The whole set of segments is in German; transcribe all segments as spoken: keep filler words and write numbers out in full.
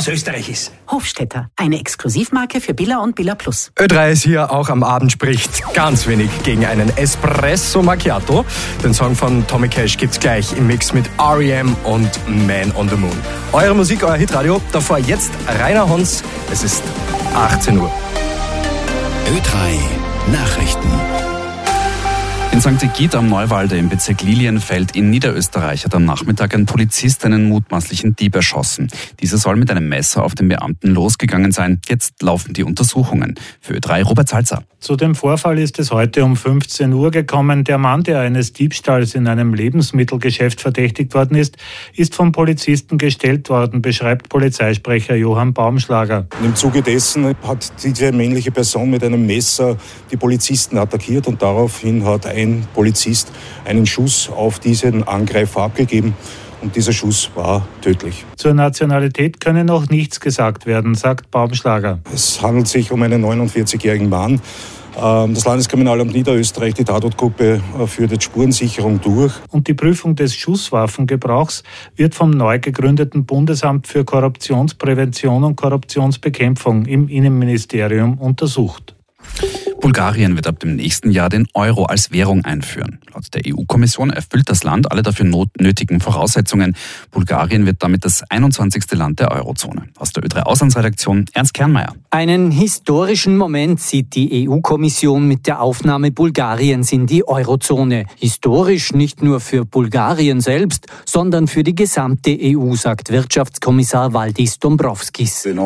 aus Österreich ist. Hofstetter, eine Exklusivmarke für Billa und Billa Plus. Ö drei ist hier, auch am Abend spricht ganz wenig gegen einen Espresso Macchiato. Den Song von Tommy Cash gibt's gleich im Mix mit R E M und Man on the Moon. Eure Musik, euer Hitradio, davor jetzt Rainer Hons. Es ist achtzehn Uhr. Ö drei Nachrichten. In Sankt Egid am Neuwalde im Bezirk Lilienfeld in Niederösterreich hat am Nachmittag ein Polizist einen mutmaßlichen Dieb erschossen. Dieser soll mit einem Messer auf den Beamten losgegangen sein. Jetzt laufen die Untersuchungen. Für Ö drei Robert Salzer. Zu dem Vorfall ist es heute um fünfzehn Uhr gekommen. Der Mann, der eines Diebstahls in einem Lebensmittelgeschäft verdächtigt worden ist, ist vom Polizisten gestellt worden, beschreibt Polizeisprecher Johann Baumschlager. Im Zuge dessen hat diese männliche Person mit einem Messer die Polizisten attackiert und daraufhin hat ein Polizist einen Schuss auf diesen Angreifer abgegeben. Und dieser Schuss war tödlich. Zur Nationalität könne noch nichts gesagt werden, sagt Baumschlager. Es handelt sich um einen neunundvierzigjährigen Mann. Das Landeskriminalamt Niederösterreich, die Tatortgruppe, führt jetzt Spurensicherung durch. Und die Prüfung des Schusswaffengebrauchs wird vom neu gegründeten Bundesamt für Korruptionsprävention und Korruptionsbekämpfung im Innenministerium untersucht. Bulgarien wird ab dem nächsten Jahr den Euro als Währung einführen. Laut der E U-Kommission erfüllt das Land alle dafür nötigen Voraussetzungen. Bulgarien wird damit das einundzwanzigste Land der Eurozone. Aus der Ö drei Auslandsredaktion Ernst Kernmeier. Einen historischen Moment sieht die E U-Kommission mit der Aufnahme Bulgariens in die Eurozone. Historisch nicht nur für Bulgarien selbst, sondern für die gesamte E U, sagt Wirtschaftskommissar Valdis Dombrovskis. Wir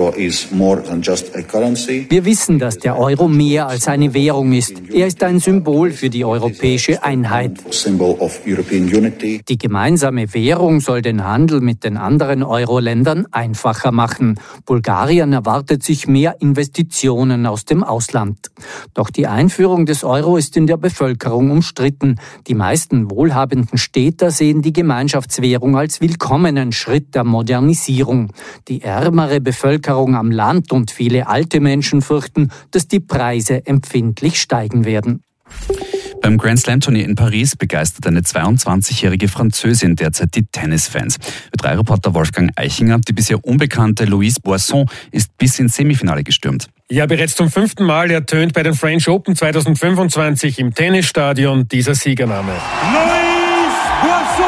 wissen, dass der Euro mehr als eine Währung ist. Er ist ein Symbol für die europäische Einheit. Die gemeinsame Währung soll den Handel mit den anderen Euro-Ländern einfacher machen. Bulgarien erwartet sich mehr Investitionen aus dem Ausland. Doch die Einführung des Euro ist in der Bevölkerung umstritten. Die meisten wohlhabenden Städter sehen die Gemeinschaftswährung als willkommenen Schritt der Modernisierung. Die ärmere Bevölkerung am Land und viele alte Menschen fürchten, dass die Preise empfindlich steigen werden. Beim Grand Slam Turnier in Paris begeistert eine zweiundzwanzigjährige Französin derzeit die Tennisfans. Ö drei Reporter Wolfgang Eichinger, die bisher unbekannte Louise Boisson, ist bis ins Semifinale gestürmt. Ja, bereits zum fünften Mal ertönt bei den French Open zweitausendfünfundzwanzig im Tennisstadion dieser Siegername. Louise Boisson!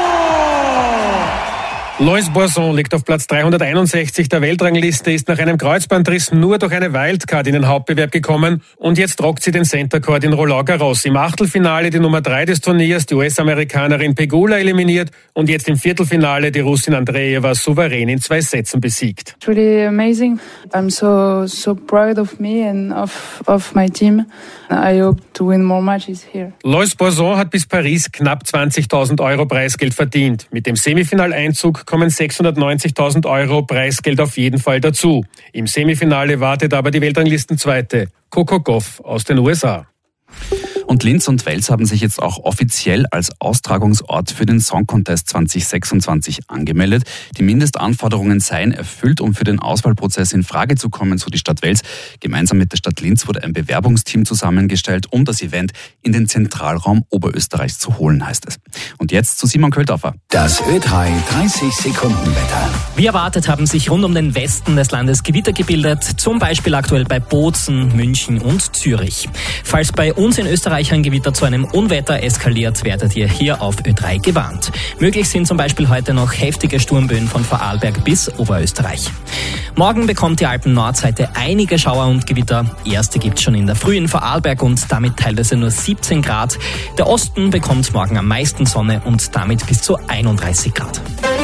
Louise Boisson liegt auf Platz dreihunderteinundsechzig der Weltrangliste, ist nach einem Kreuzbandriss nur durch eine Wildcard in den Hauptbewerb gekommen und jetzt rockt sie den Center Court in Roland Garros. Im Achtelfinale die Nummer drei des Turniers, die U S-Amerikanerin Pegula, eliminiert und jetzt im Viertelfinale die Russin Andreeva souverän in zwei Sätzen besiegt. It's really amazing. I'm so so proud of me and of of my team. I hope to win more matches here. Louise Boisson hat bis Paris knapp zwanzigtausend Euro Preisgeld verdient. Mit dem Semifinaleinzug kommen sechshundertneunzigtausend Euro Preisgeld auf jeden Fall dazu. Im Semifinale wartet aber die Weltranglistenzweite, Coco Gauff aus den U S A. Und Linz und Wels haben sich jetzt auch offiziell als Austragungsort für den Song Contest zwanzig sechsundzwanzig angemeldet. Die Mindestanforderungen seien erfüllt, um für den Auswahlprozess in Frage zu kommen, so die Stadt Wels. Gemeinsam mit der Stadt Linz wurde ein Bewerbungsteam zusammengestellt, um das Event in den Zentralraum Oberösterreichs zu holen, heißt es. Und jetzt zu Simon Köldorfer. Das Ö drei dreißig Sekunden Wetter. Wie erwartet haben sich rund um den Westen des Landes Gewitter gebildet, zum Beispiel aktuell bei Bozen, München und Zürich. Falls bei uns in Österreich ein Gewitter zu einem Unwetter eskaliert, werdet ihr hier auf Ö drei gewarnt. Möglich sind zum Beispiel heute noch heftige Sturmböen von Vorarlberg bis Oberösterreich. Morgen bekommt die Alpen-Nordseite einige Schauer und Gewitter. Erste gibt's schon in der Früh in Vorarlberg und damit teilweise nur siebzehn Grad. Der Osten bekommt morgen am meisten Sonne und damit bis zu einunddreißig Grad.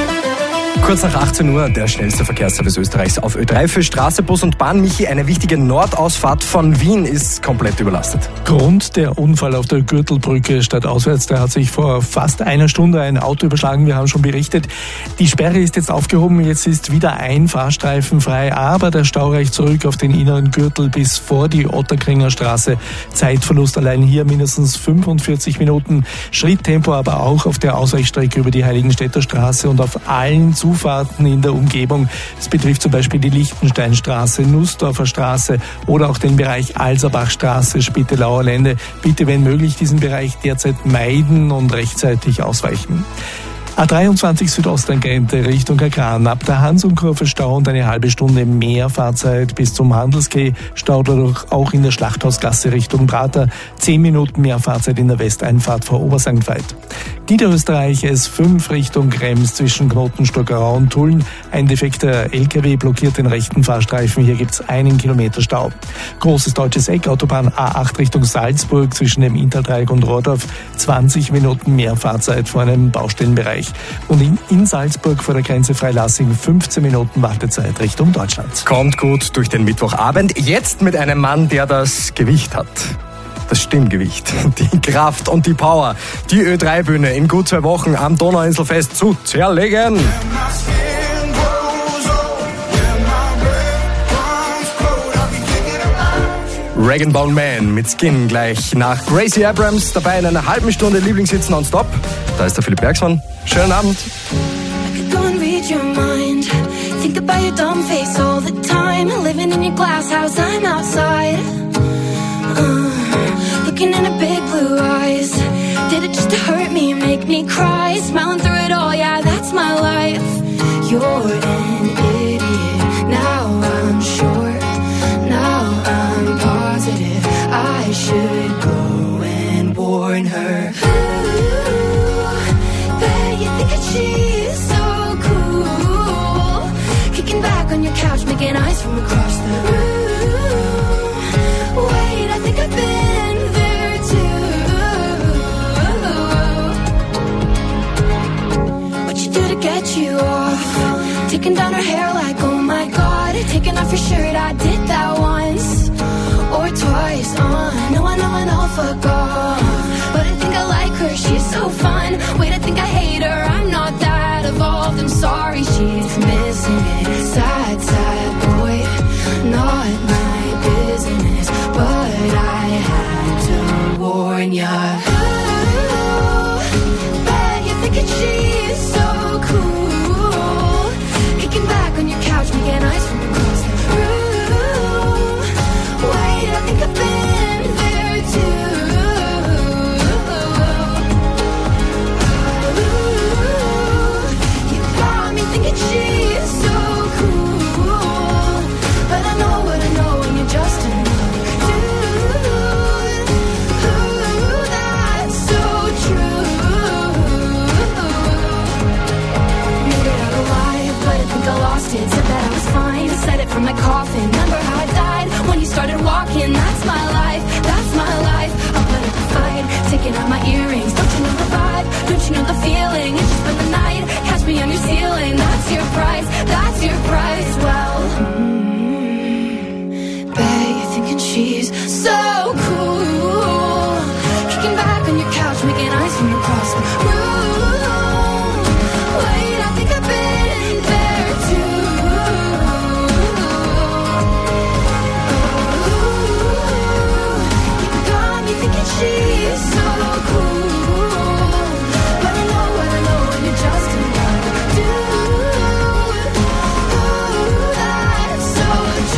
Kurz nach achtzehn Uhr, der schnellste Verkehrsservice Österreichs auf Ö drei für Straße, Bus und Bahn. Michi, eine wichtige Nordausfahrt von Wien ist komplett überlastet. Grund der Unfall auf der Gürtelbrücke stadtauswärts, da hat sich vor fast einer Stunde ein Auto überschlagen, wir haben schon berichtet. Die Sperre ist jetzt aufgehoben, jetzt ist wieder ein Fahrstreifen frei, aber der Stau reicht zurück auf den inneren Gürtel bis vor die Otterkringer Straße. Zeitverlust allein hier mindestens fünfundvierzig Minuten, Schritttempo aber auch auf der Ausweichstrecke über die Heiligenstädter Straße und auf allen Zufahrten in der Umgebung. Das betrifft zum Beispiel die Lichtensteinstraße, Nussdorfer Straße oder auch den Bereich Alserbachstraße, Spittelauer Lände. Bitte, wenn möglich, diesen Bereich derzeit meiden und rechtzeitig ausweichen. A dreiundzwanzig Südosttangente Richtung Kagran. Ab der Hansumkurve Stau und eine halbe Stunde mehr Fahrzeit bis zum Handelskeh. Stau dadurch auch in der Schlachthausgasse Richtung Prater. Zehn Minuten mehr Fahrzeit in der Westeinfahrt vor Obersankt Veit. Niederösterreich S fünf Richtung Krems zwischen Knotenstockerau und Tulln. Ein defekter L K W blockiert den rechten Fahrstreifen. Hier gibt es einen Kilometer Stau. Großes deutsches Eck, Autobahn A acht Richtung Salzburg zwischen dem Inntal-Dreieck und Rohrdorf. zwanzig Minuten mehr Fahrzeit vor einem Baustellenbereich. Und in, in Salzburg vor der Grenze Freilassing fünfzehn Minuten Wartezeit Richtung Deutschland. Kommt gut durch den Mittwochabend. Jetzt mit einem Mann, der das Gewicht hat. Das Stimmgewicht, die Kraft und die Power. Die Ö drei Bühne in gut zwei Wochen am Donauinselfest zu zerlegen. Rag and Bone Man mit Skin gleich nach Gracie Abrams dabei in einer halben Stunde Lieblingshits nonstop. Da ist der Philipp Bergsmann. Schönen Abend. Go and read your mind. Think about your dumb face all the time. Living in your glass house, I'm outside. Uh, looking into big blue eyes. Did it just to hurt me, make me cry? Smiling through it all, yeah, that's my life. You're an idiot. Now I'm sure. Now I'm positive. I should go and warn her. Ooh, bet you think that she's so cool. Kicking back on your couch, making eyes from across the room. Wait, I think I've been there too. What you do to get you off? Taking down her hair like, oh my god. Taking off your shirt, I did that once or twice. Uh, no, I know, I know, fuck off. But I think I like her, she's so fun. Wait, I think I hate her, I'm not that evolved. I'm sorry, she's missing it. Sad, sad boy, not my business. But I had to warn ya. Ooh, bet you're thinking she's so cool. Kicking back on your couch, making eyes from across the room. Wait, I think I've been there too. Ooh, you got me thinking she's so cool. But I know what I know and you're just another dude. Ooh, that's so true. Made it out alive, but I think I lost it. Said that I was fine, said it from my coffin. Remember how I died when you started walking? That's my life, that's my life. I'll put up a fight, taking out my earrings. Don't you know the vibe? Don't you know the feeling? It's just been the night, catch me on your ceiling. That's your price, that's your price. Well, mm, bet you're thinking she's so cool. Kicking back on your couch, making eyes from across the room. Wait, I think I've been there too. She's so cool, but I know what I know and you're just another dude. Ooh, that's so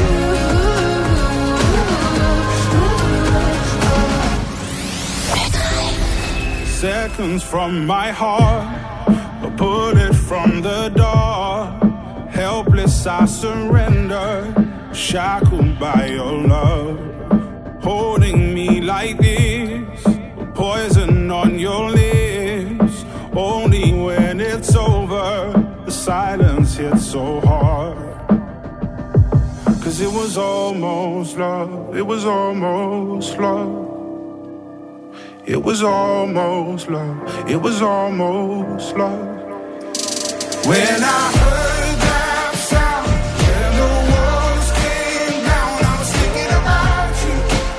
true. Seconds from my heart, a bullet from the door. Helpless I surrender, shackled by your love. Holding me like this, poison on your lips. Only when it's over, the silence hits so hard. Cause it was almost love, it was almost love. It was almost love, it was almost love. When I heard that sound, when the walls came down, I was thinking about you.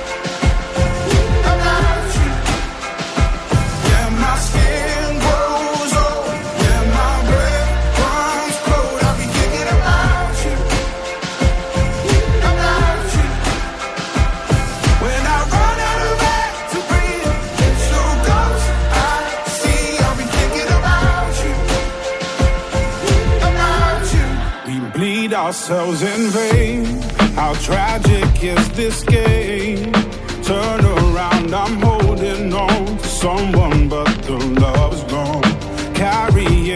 Ourselves in vain. How tragic is this game? Turn around, I'm holding on to someone, but the love's gone. Carrying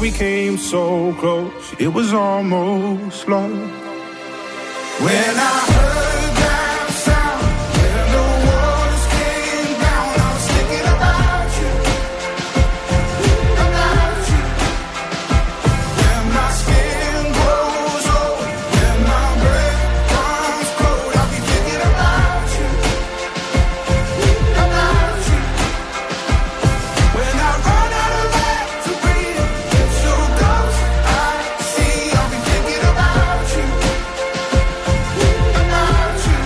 we came so close, it was almost love. When I heard that sound, when the walls came down, I was thinking about you, about you. When my skin grows old, when my breath comes cold, I'll be thinking about you, about you. When I run out of air to breathe, it's so close I see, I'll be thinking about you, about you.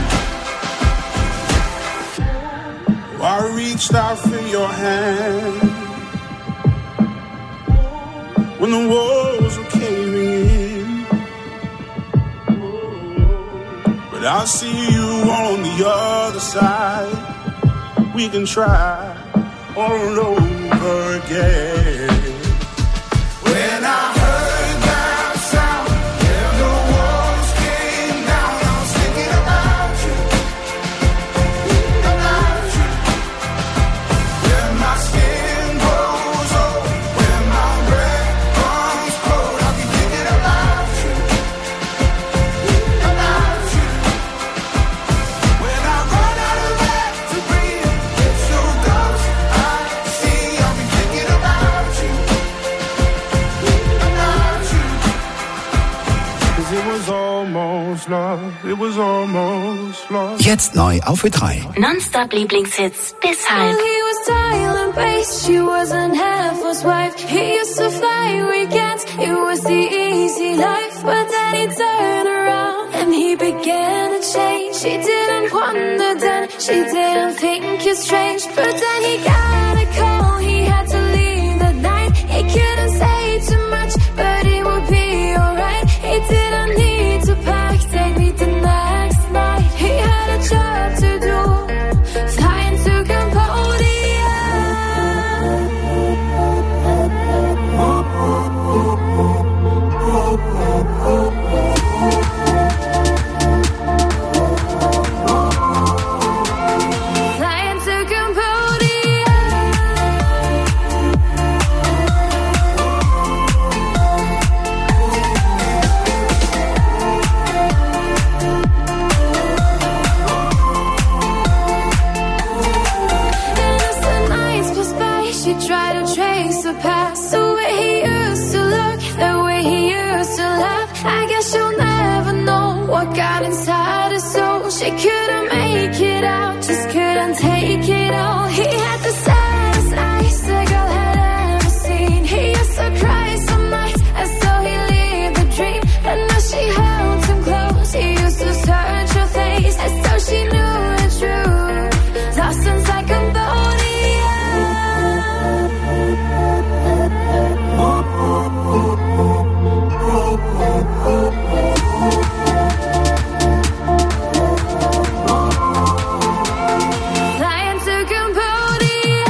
I reached out for your hand when the walls were caving in, but I see you on the other side. We can try all over again. When I heard that sound, when the walls came down, I was thinking about you, about you. When my skin grows old, when my breath comes cold, I'll be thinking about you, about you. When I run out of air to breathe, it's so close I see, I'll be thinking about you, about you. 'Cause it was almost love, it was almost love. Jetzt neu auf Ö drei. Nonstop Lieblingshits bis halb. He was silent based, she wasn't half his wife. He used to fly weekends, it was the easy life. But then he turned around and he began to change. She didn't wonder then, she didn't think you strange. But then he got a call, he had to leave that night. He couldn't say too much, but it would be alright. He didn't need to pack, take me the next night. He had a job to do, flying to Cambodia. Flying to Cambodia. And as the nights passed by, she tried to trace the past. The way he used to look, the way he used to laugh. I guess she'll never know what got inside her soul. She couldn't make it out, just couldn't take it all. He had the saddest eyes a girl had ever seen. He used to cry some nights as though he lived a dream. And as she held him close, he used to search her face as though she knew the truth. Lost inside Cambodia. Flying to Cambodia.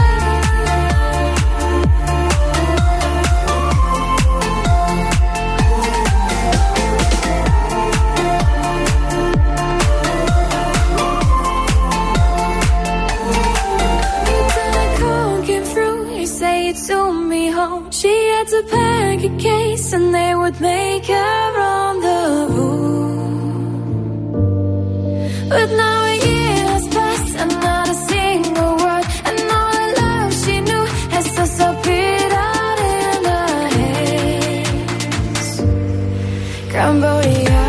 Until the call came through, he said he'd soon be home. She had to pack a case and they would make her on the road. But now a year has passed and not a single word. And all the love she knew has disappeared out in the haze. Cambodia.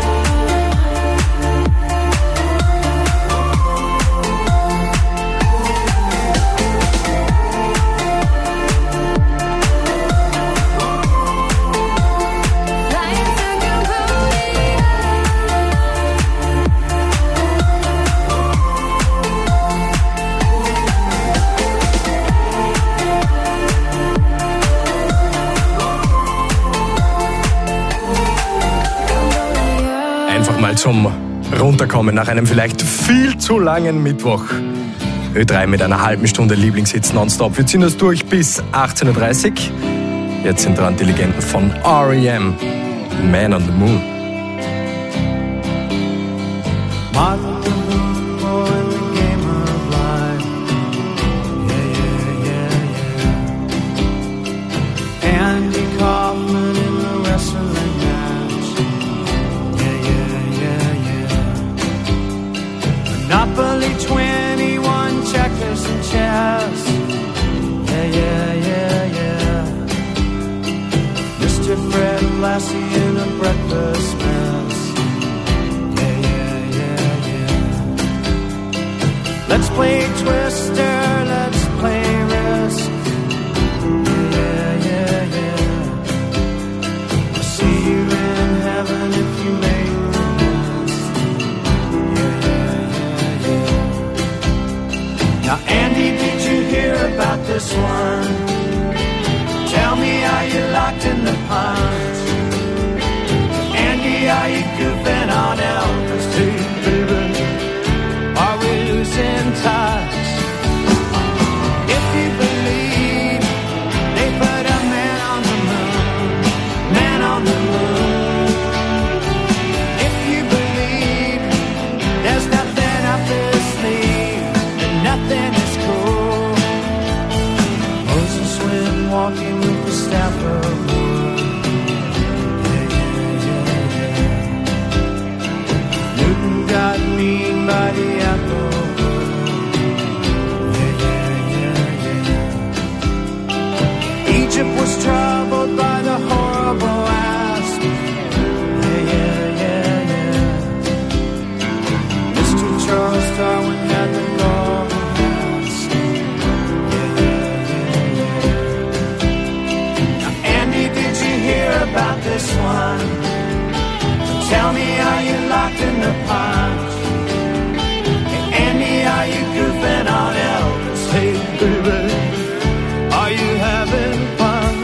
Flying to Cambodia. Einfach mal zum Runterkommen nach einem vielleicht viel zu langen Mittwoch. Ö drei mit einer halben Stunde Lieblingshits nonstop. Wir ziehen das durch bis achtzehn Uhr dreißig. Jetzt sind dran die Legenden von R E M, Man on the Moon. Andy Kaufman Happily twenty-one checkers and chess. Yeah, yeah, yeah, yeah. Mister Fred Lassie in a breakfast mess. Yeah, yeah, yeah, yeah. Let's play Twister, let's play Risk. Yeah, yeah, yeah. I'll see you in heaven if you make the list. Yeah, yeah, yeah, yeah. Now, Andy, did you hear about this one? Tell me, are you locked in the pond? Andy, are you goofing on Elvis? Hey, baby, are we losing touch? If you believe they put a man on the moon, man on the moon. If you believe there's nothing up their sleeve, then nothing is cool. Moses went walking with the staff of wood. Yeah, yeah, yeah, yeah. Newton got mean by the apple. Yeah, yeah, yeah, yeah. Egypt was troubled by the horrible asp. Yeah, yeah, yeah, yeah. Mister Charles Darwin had the golden mask. Yeah, yeah, yeah, yeah. Now, Andy, did you hear about this one? Tell me, are you locked in the pond? Hey, Andy, are you goofing on Elvis? Hey, baby, are you having fun?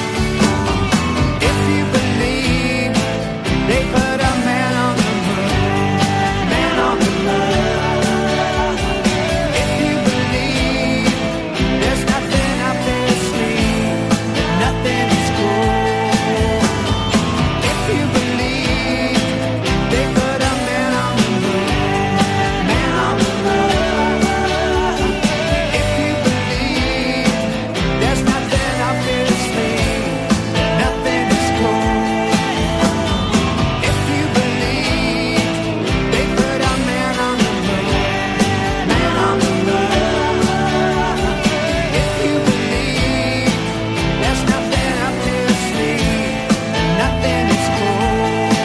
If you believe they put a man on the moon, man on the moon. If you believe there's nothing up their sleeve, then nothing is cool. If you believe they put a man on the moon, man on the moon. If you believe there's nothing up their sleeve, then nothing is cool. If you believe they put a man on the moon, man on the moon. If you believe there's nothing up their sleeve, then nothing is cool.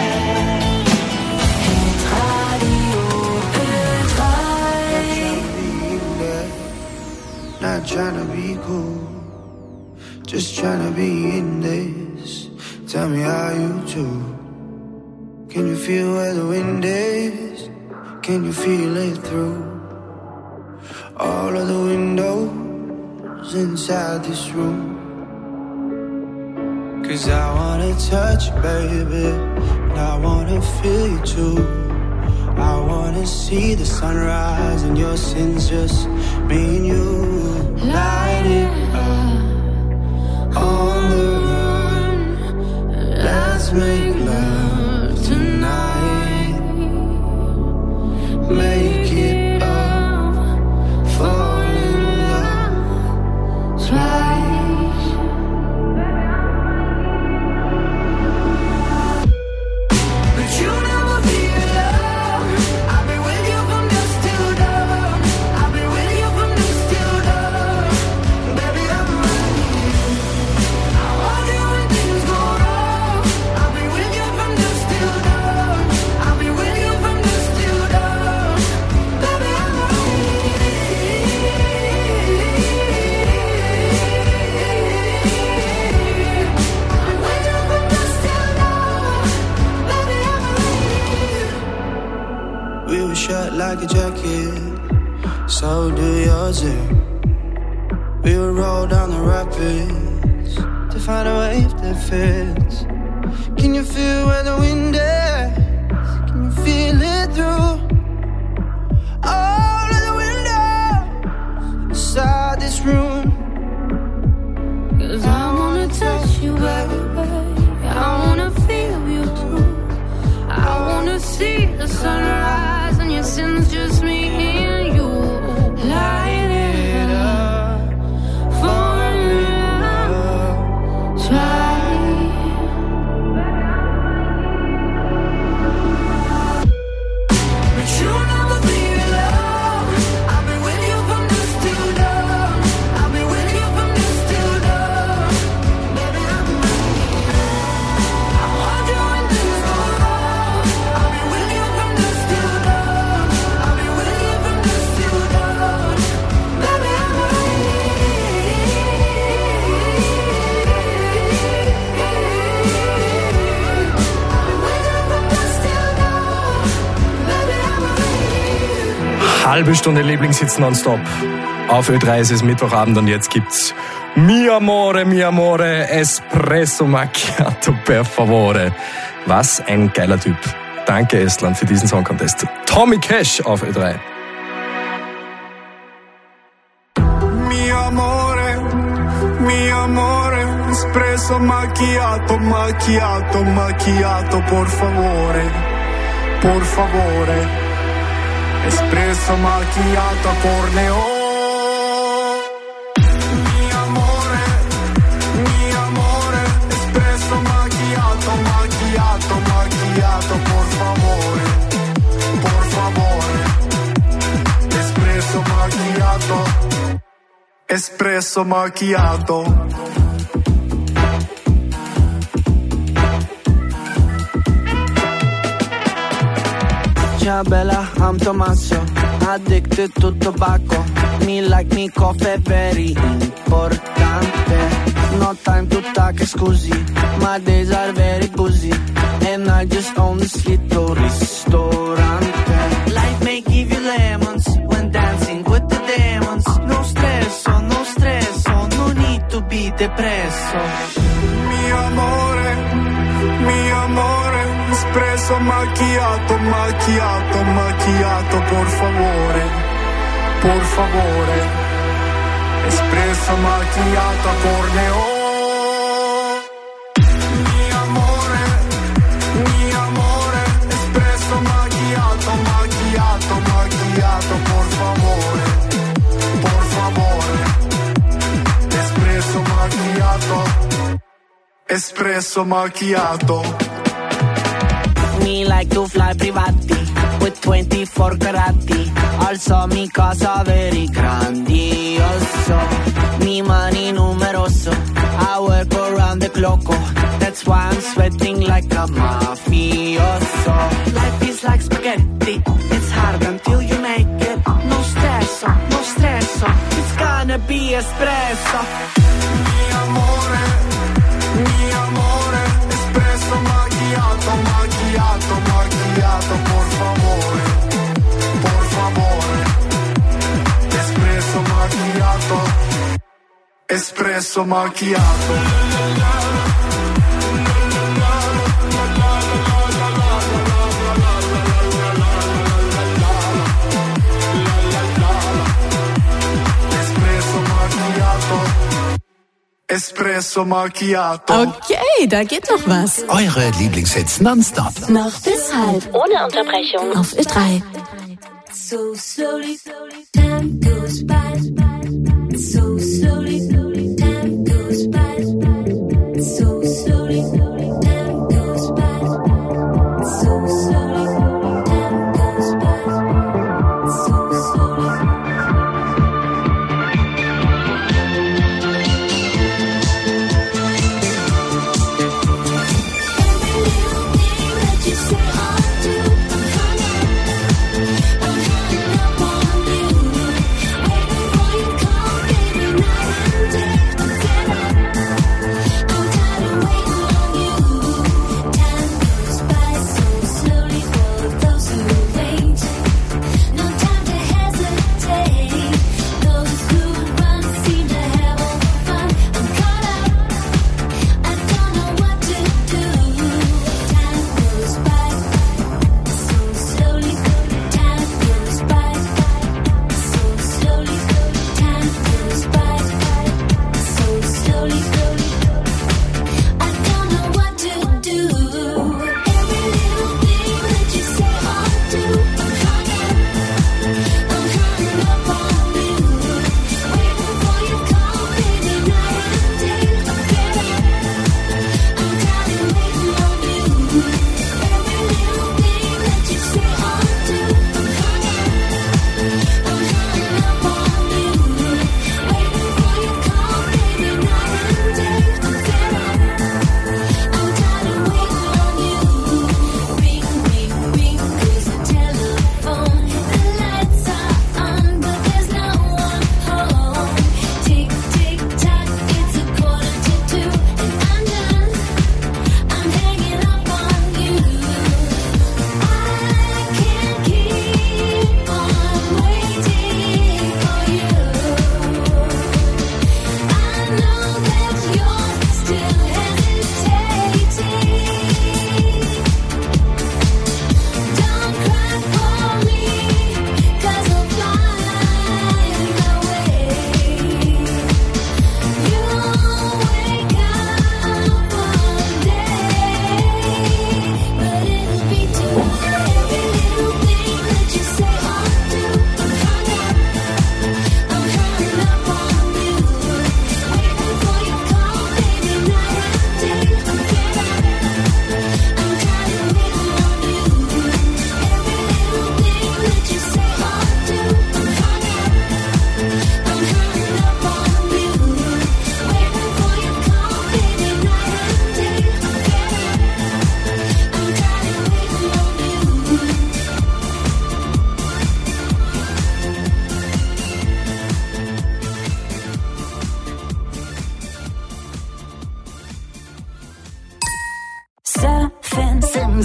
Not trying to be cool, just trying to be in this. Tell me how you do. Can you feel where the wind is? Can you feel it through all of the windows inside this room? Cause I wanna touch you, baby, and I wanna feel you too. I wanna see the sunrise and your sins, just me and you. Light it up on the run. Let's make love tonight. Make it up, fall in love twice. But you never be alone. I'll be with you from dusk till dawn. I'll be with you from dusk till dawn. Baby, I'm ready. I want you when things go wrong. I'll be with you from dusk till dawn. I'll be with you from dusk till dawn. Baby, I'm we were shut like a jacket, so do yours. eh? We would roll down the rapids to find a wave that fits. Can you feel where the wind is? Can you feel it through all of the windows inside this room? Cause I wanna touch you, baby. I wanna feel you too. I wanna see the sunrise and your sins, just me and you. Light it up, fall in love, try. Halbe Stunde Lieblingshits nonstop. Auf Ö drei ist es Mittwochabend und jetzt gibt's Mi Amore, Mi Amore, Espresso Macchiato per favore. Was ein geiler Typ. Danke Estland für diesen Song Contest. Tommy Cash auf Ö drei. Mi amore, mi amore, espresso macchiato, macchiato, macchiato, por favore, por favore, espresso macchiato por neon. Mi amore, mi amore, espresso macchiato, macchiato, macchiato, por favore, por favore, espresso macchiato, espresso macchiato. Ciao bella, I'm Tommaso, addicted to tobacco. Me like me coffee, very importante. No time to talk, scusi, my days are very busy. And I just own this little ristorante. Life may give you lemons when dancing with the demons. No stresso, no stresso, no need to be depresso. Mi amore, mi amore, espresso macchiato, macchiato, macchiato, por favore, por favore, espresso macchiato por neon. Mi amore, mi amore, espresso macchiato, macchiato, macchiato, por favore, por favore, espresso macchiato, espresso macchiato. Me like to fly privati with twenty-four carati. Also mi casa very grandioso. Mi money numeroso. I work around the clock. That's why I'm sweating like a mafioso. Life is like spaghetti. It's hard until you make it. No stresso, no stresso. It's gonna be espresso. Mi amore, mi amore, espresso macchiato, macchiato, macchiato, por favore, por favore, espresso macchiato, espresso macchiato. Espresso macchiato. Okay, da geht noch was. Eure Lieblingshits nonstop. Noch bis halb. Ohne Unterbrechung. Auf Ö drei. So slowly, time goes by. So slowly, time goes by. So slowly, time goes by. So slowly, time goes by. So slowly. Every little thing that you say or do, I'm hung up on you. Waiting for your call, baby, night and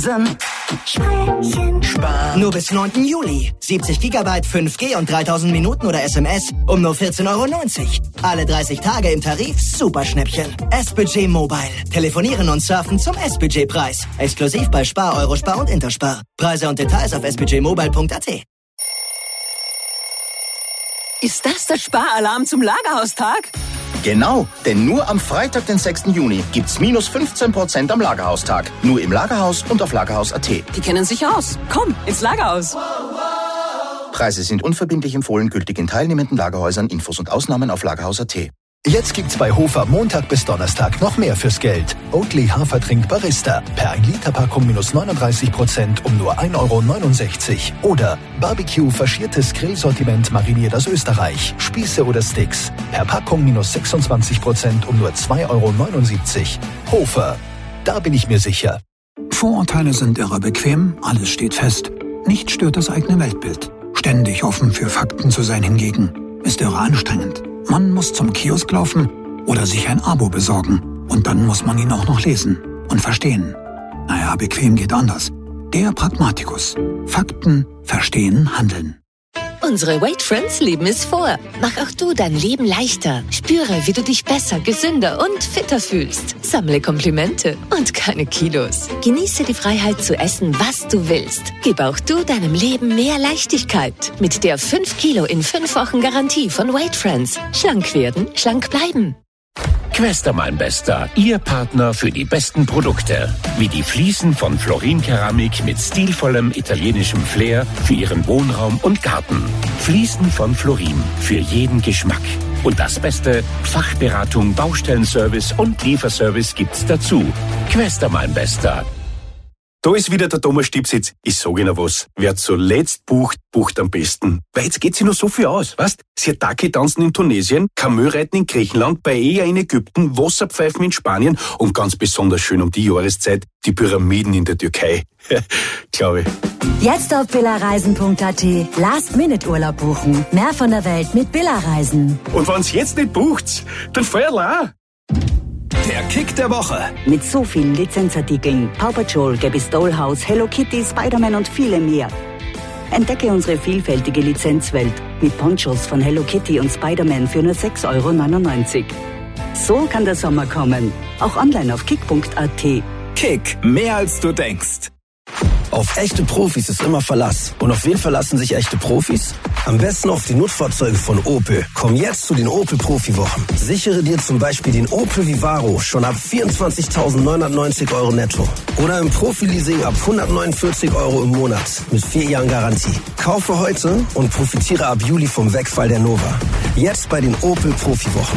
Zinsen. Sprechen. Sparen. Nur bis neunten Juli. siebzig Gigabyte fünf G und dreitausend Minuten oder S M S um nur vierzehn Euro neunzig. Alle dreißig Tage im Tarif. Superschnäppchen. S-Budget Mobile. Telefonieren und surfen zum S-Budget-Preis. Exklusiv bei Spar, Eurospar und Interspar. Preise und Details auf s budget mobile punkt a t. Ist das der Sparalarm zum Lagerhaustag? Genau, denn nur am Freitag, den sechsten Juni, gibt's minus fünfzehn Prozent am Lagerhaustag. Nur im Lagerhaus und auf lagerhaus punkt a t. Die kennen sich aus. Komm, ins Lagerhaus. Preise sind unverbindlich empfohlen, gültig in teilnehmenden Lagerhäusern. Infos und Ausnahmen auf lagerhaus punkt a t. Jetzt gibt's bei Hofer Montag bis Donnerstag noch mehr fürs Geld. Oatly Hafertrink Barista. Per ein Liter Packung minus neununddreißig Prozent um nur ein Euro neunundsechzig. Oder Barbecue faschiertes Grillsortiment mariniert aus Österreich. Spieße oder Sticks. Per Packung minus sechsundzwanzig Prozent um nur zwei Euro neunundsiebzig. Hofer. Da bin ich mir sicher. Vorurteile sind irre bequem, alles steht fest. Nicht stört das eigene Weltbild. Ständig offen für Fakten zu sein hingegen ist irre anstrengend. Man muss zum Kiosk laufen oder sich ein Abo besorgen. Und dann muss man ihn auch noch lesen und verstehen. Naja, bequem geht anders. Der Pragmatikus. Fakten, verstehen, handeln. Unsere Weight Friends leben es vor. Mach auch du dein Leben leichter. Spüre, wie du dich besser, gesünder und fitter fühlst. Sammle Komplimente und keine Kilos. Genieße die Freiheit zu essen, was du willst. Gib auch du deinem Leben mehr Leichtigkeit. Mit der fünf Kilo in fünf Wochen Garantie von Weight Friends. Schlank werden, schlank bleiben. Quester mein Bester, Ihr Partner für die besten Produkte. Wie die Fliesen von Florin Keramik mit stilvollem italienischem Flair für Ihren Wohnraum und Garten. Fliesen von Florin für jeden Geschmack. Und das Beste, Fachberatung, Baustellenservice und Lieferservice gibt's dazu. Quester mein Bester. Da ist wieder der Thomas Stipsitz. Ich sag Ihnen was. Wer zuletzt bucht, bucht am besten. Weil jetzt geht sich noch so viel aus, weißt? Sirtaki tanzen in Tunesien, Kamelreiten in Griechenland, Paella in Ägypten, Wasserpfeifen in Spanien und ganz besonders schön um die Jahreszeit die Pyramiden in der Türkei. Glaube ich. Jetzt auf billerreisen punkt a t. Last-Minute-Urlaub buchen. Mehr von der Welt mit Billerreisen. Und wenn's jetzt nicht bucht, dann feuerl auch. Der Kick der Woche. Mit so vielen Lizenzartikeln. Paw Patrol, Gabby's Dollhouse, Hello Kitty, Spider-Man und viele mehr. Entdecke unsere vielfältige Lizenzwelt mit Ponchos von Hello Kitty und Spider-Man für nur sechs Euro neunundneunzig. So kann der Sommer kommen. Auch online auf kick punkt a t. Kick, mehr als du denkst. Auf echte Profis ist immer Verlass. Und auf wen verlassen sich echte Profis? Am besten auf die Nutzfahrzeuge von Opel. Komm jetzt zu den Opel Profi-Wochen. Sichere dir zum Beispiel den Opel Vivaro schon ab vierundzwanzigtausendneunhundertneunzig Euro netto. Oder im Profi-Leasing ab hundertneunundvierzig Euro im Monat mit vier Jahren Garantie. Kaufe heute und profitiere ab Juli vom Wegfall der Nova. Jetzt bei den Opel Profi-Wochen.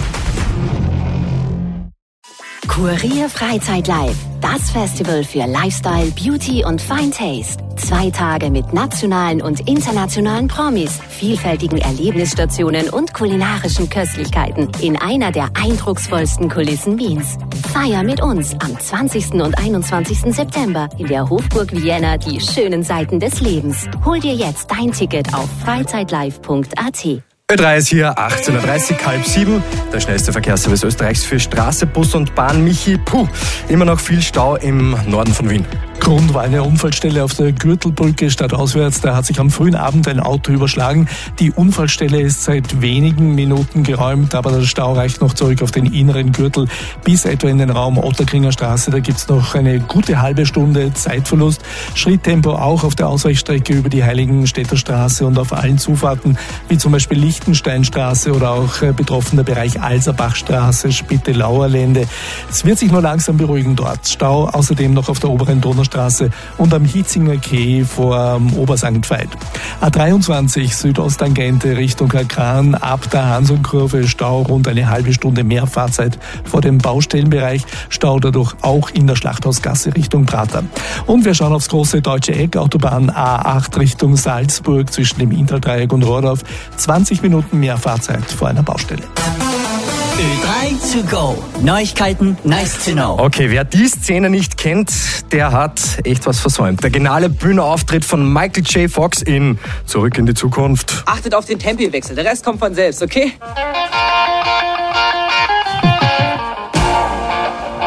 Kurier Freizeit Live. Das Festival für Lifestyle, Beauty und Fine Taste. Zwei Tage mit nationalen und internationalen Promis, vielfältigen Erlebnisstationen und kulinarischen Köstlichkeiten in einer der eindrucksvollsten Kulissen Wiens. Feier mit uns am zwanzigsten und einundzwanzigsten September in der Hofburg Vienna die schönen Seiten des Lebens. Hol dir jetzt dein Ticket auf freizeitlive punkt a t. Ö drei ist hier, achtzehn Uhr dreißig, halb sieben. Der schnellste Verkehrsservice Österreichs für Straße, Bus und Bahn. Michi, puh, immer noch viel Stau im Norden von Wien. Grund war eine Unfallstelle auf der Gürtelbrücke stadtauswärts. Da hat sich am frühen Abend ein Auto überschlagen. Die Unfallstelle ist seit wenigen Minuten geräumt, aber der Stau reicht noch zurück auf den inneren Gürtel bis etwa in den Raum Otterkringer Straße. Da gibt's noch eine gute halbe Stunde Zeitverlust. Schritttempo auch auf der Ausweichstrecke über die Heiligenstädter Straße und auf allen Zufahrten, wie zum Beispiel Lichtensteinstraße oder auch betroffener Bereich Alserbachstraße, Spittelauerlände. Es wird sich nur langsam beruhigen dort. Stau außerdem noch auf der oberen Donaustraße und am Hitzinger Quai vor Obersankt Veit. A dreiundzwanzig Südosttangente Richtung Kran, ab der Hansonkurve Stau rund eine halbe Stunde mehr Fahrzeit vor dem Baustellenbereich. Stau dadurch auch in der Schlachthausgasse Richtung Prater. Und wir schauen aufs große deutsche Eck, Autobahn A acht Richtung Salzburg zwischen dem Innterdreieck und Rohrdorf. zwanzig Minuten mehr Fahrzeit vor einer Baustelle. Ö drei to go. Neuigkeiten, nice to know. Okay, wer die Szene nicht kennt, der hat echt was versäumt. Der geniale Bühnenauftritt von Michael J. Fox in Zurück in die Zukunft. Achtet auf den Tempowechsel, der Rest kommt von selbst, okay?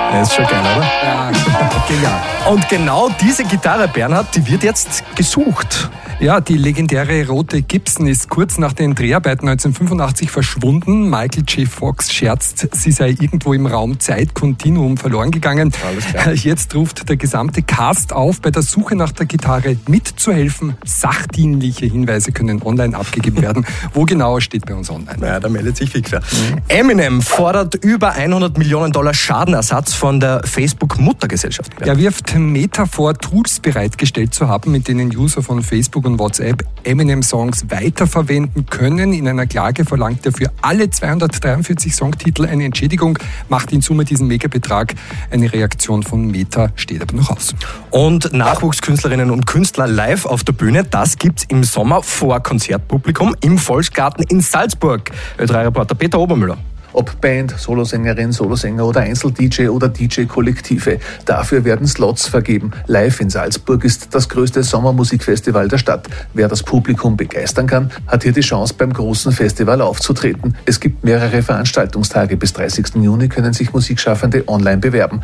Das ist schon geil, oder? Ja. Genial. Und genau diese Gitarre, Bernhard, die wird jetzt gesucht. Ja, die legendäre rote Gibson ist kurz nach den Dreharbeiten neunzehnhundertfünfundachtzig verschwunden. Michael J. Fox scherzt, sie sei irgendwo im Raum Zeit-Kontinuum verloren gegangen. Alles klar. Jetzt ruft der gesamte Cast auf, bei der Suche nach der Gitarre mitzuhelfen. Sachdienliche Hinweise können online abgegeben werden. Wo genau, steht bei uns online. Ja, da meldet sich Fixer. Mhm. Eminem fordert über hundert Millionen Dollar Schadenersatz von der Facebook-Muttergesellschaft. Er wirft Meta vor, Tools bereitgestellt zu haben, mit denen User von Facebook und WhatsApp Eminem-Songs weiterverwenden können. In einer Klage verlangt er für alle zweihundertdreiundvierzig Songtitel eine Entschädigung, macht in Summe diesen Megabetrag. Eine Reaktion von Meta steht aber noch aus. Und Nachwuchskünstlerinnen und Künstler live auf der Bühne, das gibt's im Sommer vor Konzertpublikum im Volksgarten in Salzburg. Ö drei Reporter Peter Obermüller. Ob Band, Solosängerin, Solosänger oder Einzel-D J oder D J-Kollektive. Dafür werden Slots vergeben. Live in Salzburg ist das größte Sommermusikfestival der Stadt. Wer das Publikum begeistern kann, hat hier die Chance, beim großen Festival aufzutreten. Es gibt mehrere Veranstaltungstage. Bis dreißigsten Juni können sich Musikschaffende online bewerben.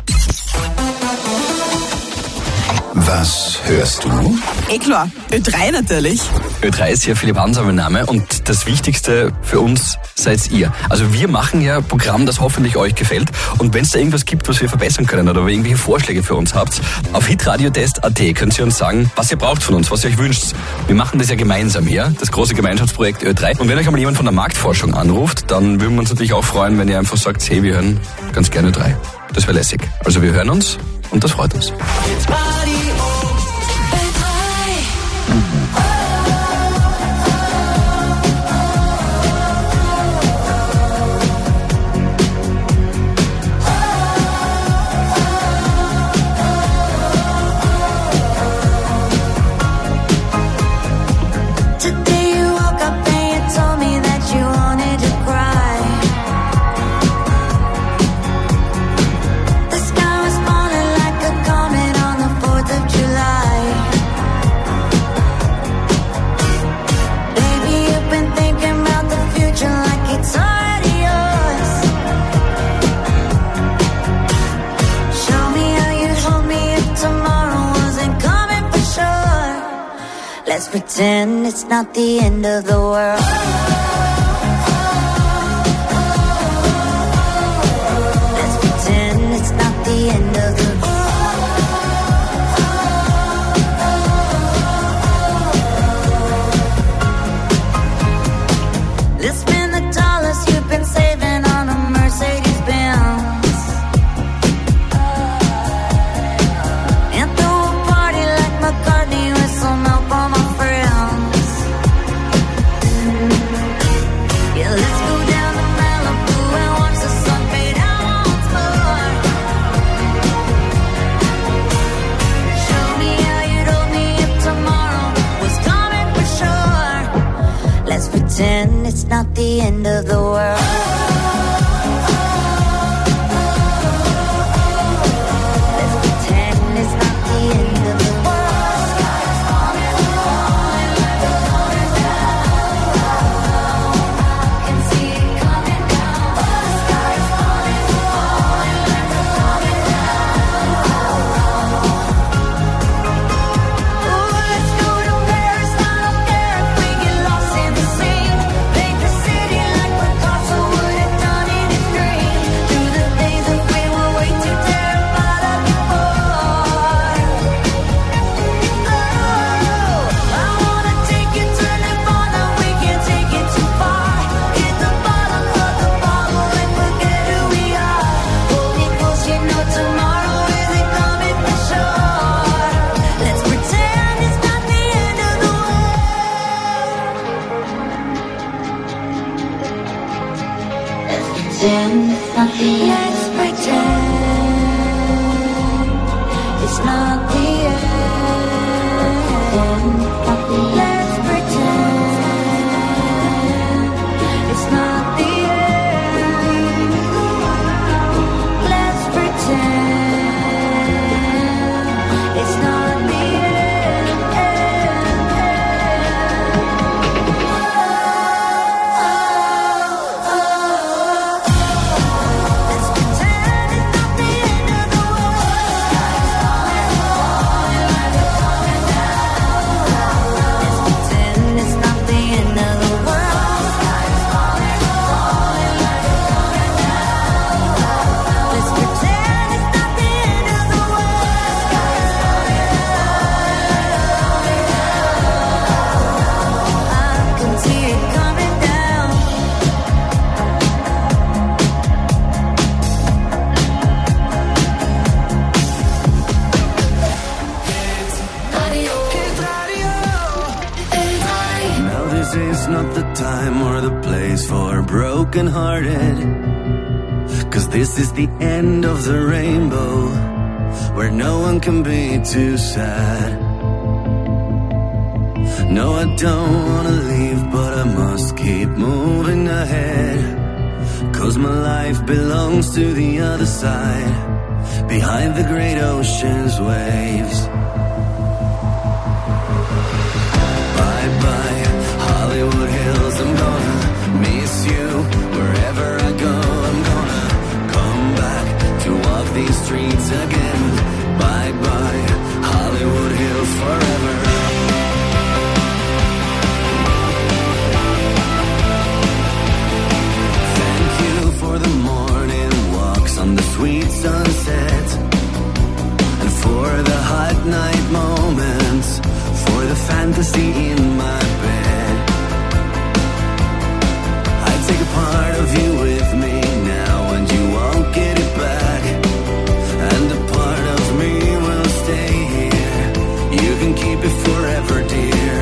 Was hörst du? Eh klar, Ö drei natürlich. Ö drei ist ja Philipp Hanser mein Name und das Wichtigste für uns seid ihr. Also wir machen ja ein Programm, das hoffentlich euch gefällt, und wenn es da irgendwas gibt, was wir verbessern können oder irgendwelche Vorschläge für uns habt, auf hitradiotest punkt at könnt ihr uns sagen, was ihr braucht von uns, was ihr euch wünscht. Wir machen das ja gemeinsam hier, das große Gemeinschaftsprojekt Ö drei. Und wenn euch einmal jemand von der Marktforschung anruft, dann würden wir uns natürlich auch freuen, wenn ihr einfach sagt, hey, wir hören ganz gerne Ö drei. Das wäre lässig. Also wir hören uns und das freut uns. Let's pretend it's not the end of the world. Let's pretend it's not the end of the world. Let's spend the dollars you've been saving on a Mercedes Benz and throw a party like McCartney with some help on my friends. Yeah, let's go down to Malibu and watch the sun fade out once more. Show me how you'd hold me if tomorrow was coming for sure. Let's pretend it's not the end of the world. Let's pretend it's not the end. Let's pretend it's not the end. Let's pretend it's not the end. place for broken-hearted. 'Cause this is the end of the rainbow, where no one can be too sad. No, I don't wanna leave, but I must keep moving ahead. 'Cause my life belongs to the other side, behind the great ocean's waves. Bye-bye, Hollywood Hills, I'm gonna miss you. Wherever I go, I'm gonna come back to walk these streets again. Bye-bye, Hollywood Hills, forever. Thank you for the morning walks on the sweet sunset, and for the hot night moments, for the fantasy in my bed. I take a part of you with me now, and you won't get it back. And a part of me will stay here. You can keep it forever, dear.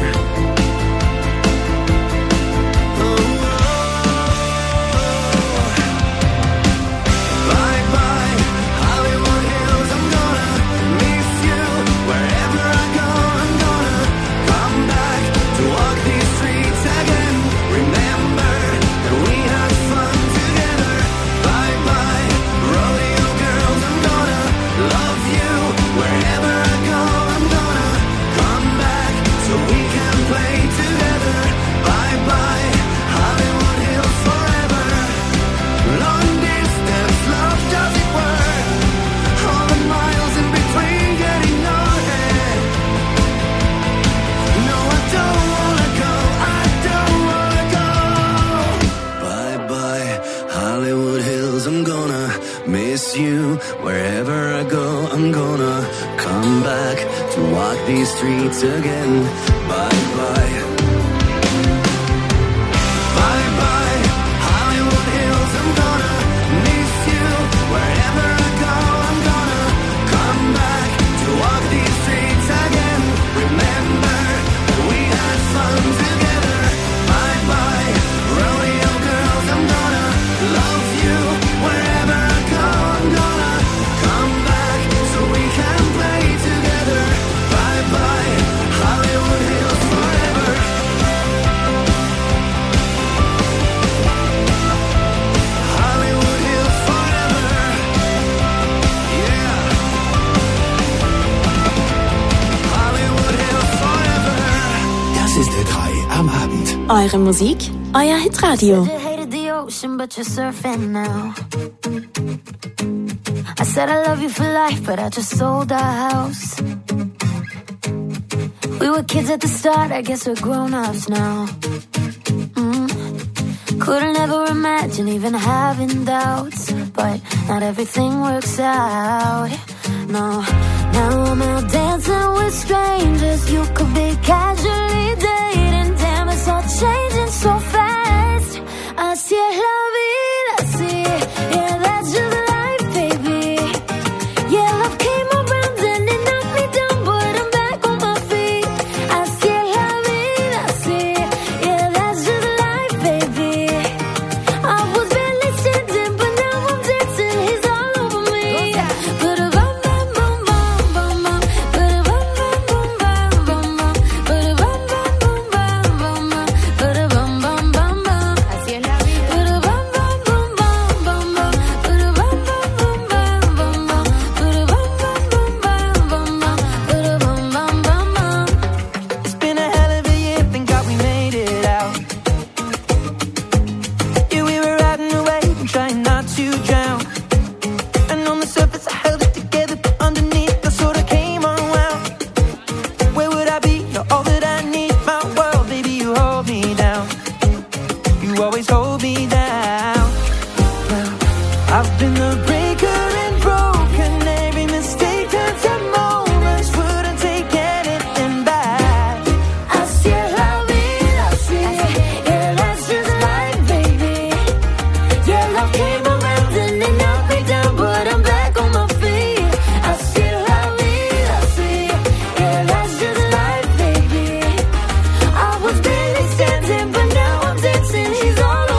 You wherever I go, I'm gonna come back to walk these streets again. Bye bye. Bye bye, Hollywood Hills, I'm gonna miss you. Wherever I go, I'm gonna come back to walk these streets again. Remember that we had fun together. Bye bye, rodeo girls, I'm gonna love you wherever I go. I'm gonna come back so we can play together. Bye bye, Hollywood Hills, forever. Hollywood Hills, forever. Yeah. Hollywood Hills, forever. Das ist der drei am Abend. Eure Musik, euer Hitradio. But you're surfing now. I said I love you for life, but I just sold our house. We were kids at the start, I guess we're grown-ups now. Mm. Couldn't ever imagine even having doubts, but not everything works out. No, now I'm out dancing with strangers. You could be casually dating. Damn, it's all changing so fast. Así es la vida, sí, yeah, that's just life, baby. Yeah, love came around and it knocked me down, but I'm back on my feet. Así es la vida, sí, yeah, that's just life, baby. I was barely standing, but now I'm dancing, he's all over me. Ba-da-bum, bum, bum, bum, bum, bum. Ba-da-bum, bum, bum, bum, bum, bum. Ba-da-bum, bum, bum, bum, bum, bum. Ba-da-bum, bum, bum, bum. Así es la vida. Always hold me down. Well, I've been the breaker and broken. Every mistake turns to moments. Wouldn't take anything back. Así es la vida, sí. Yeah, that's just life, baby. Yeah, love came around and it knocked me down, but I'm back on my feet. Así es la vida, sí. Yeah, that's just life, baby. I was barely standing, but now I'm dancing. He's all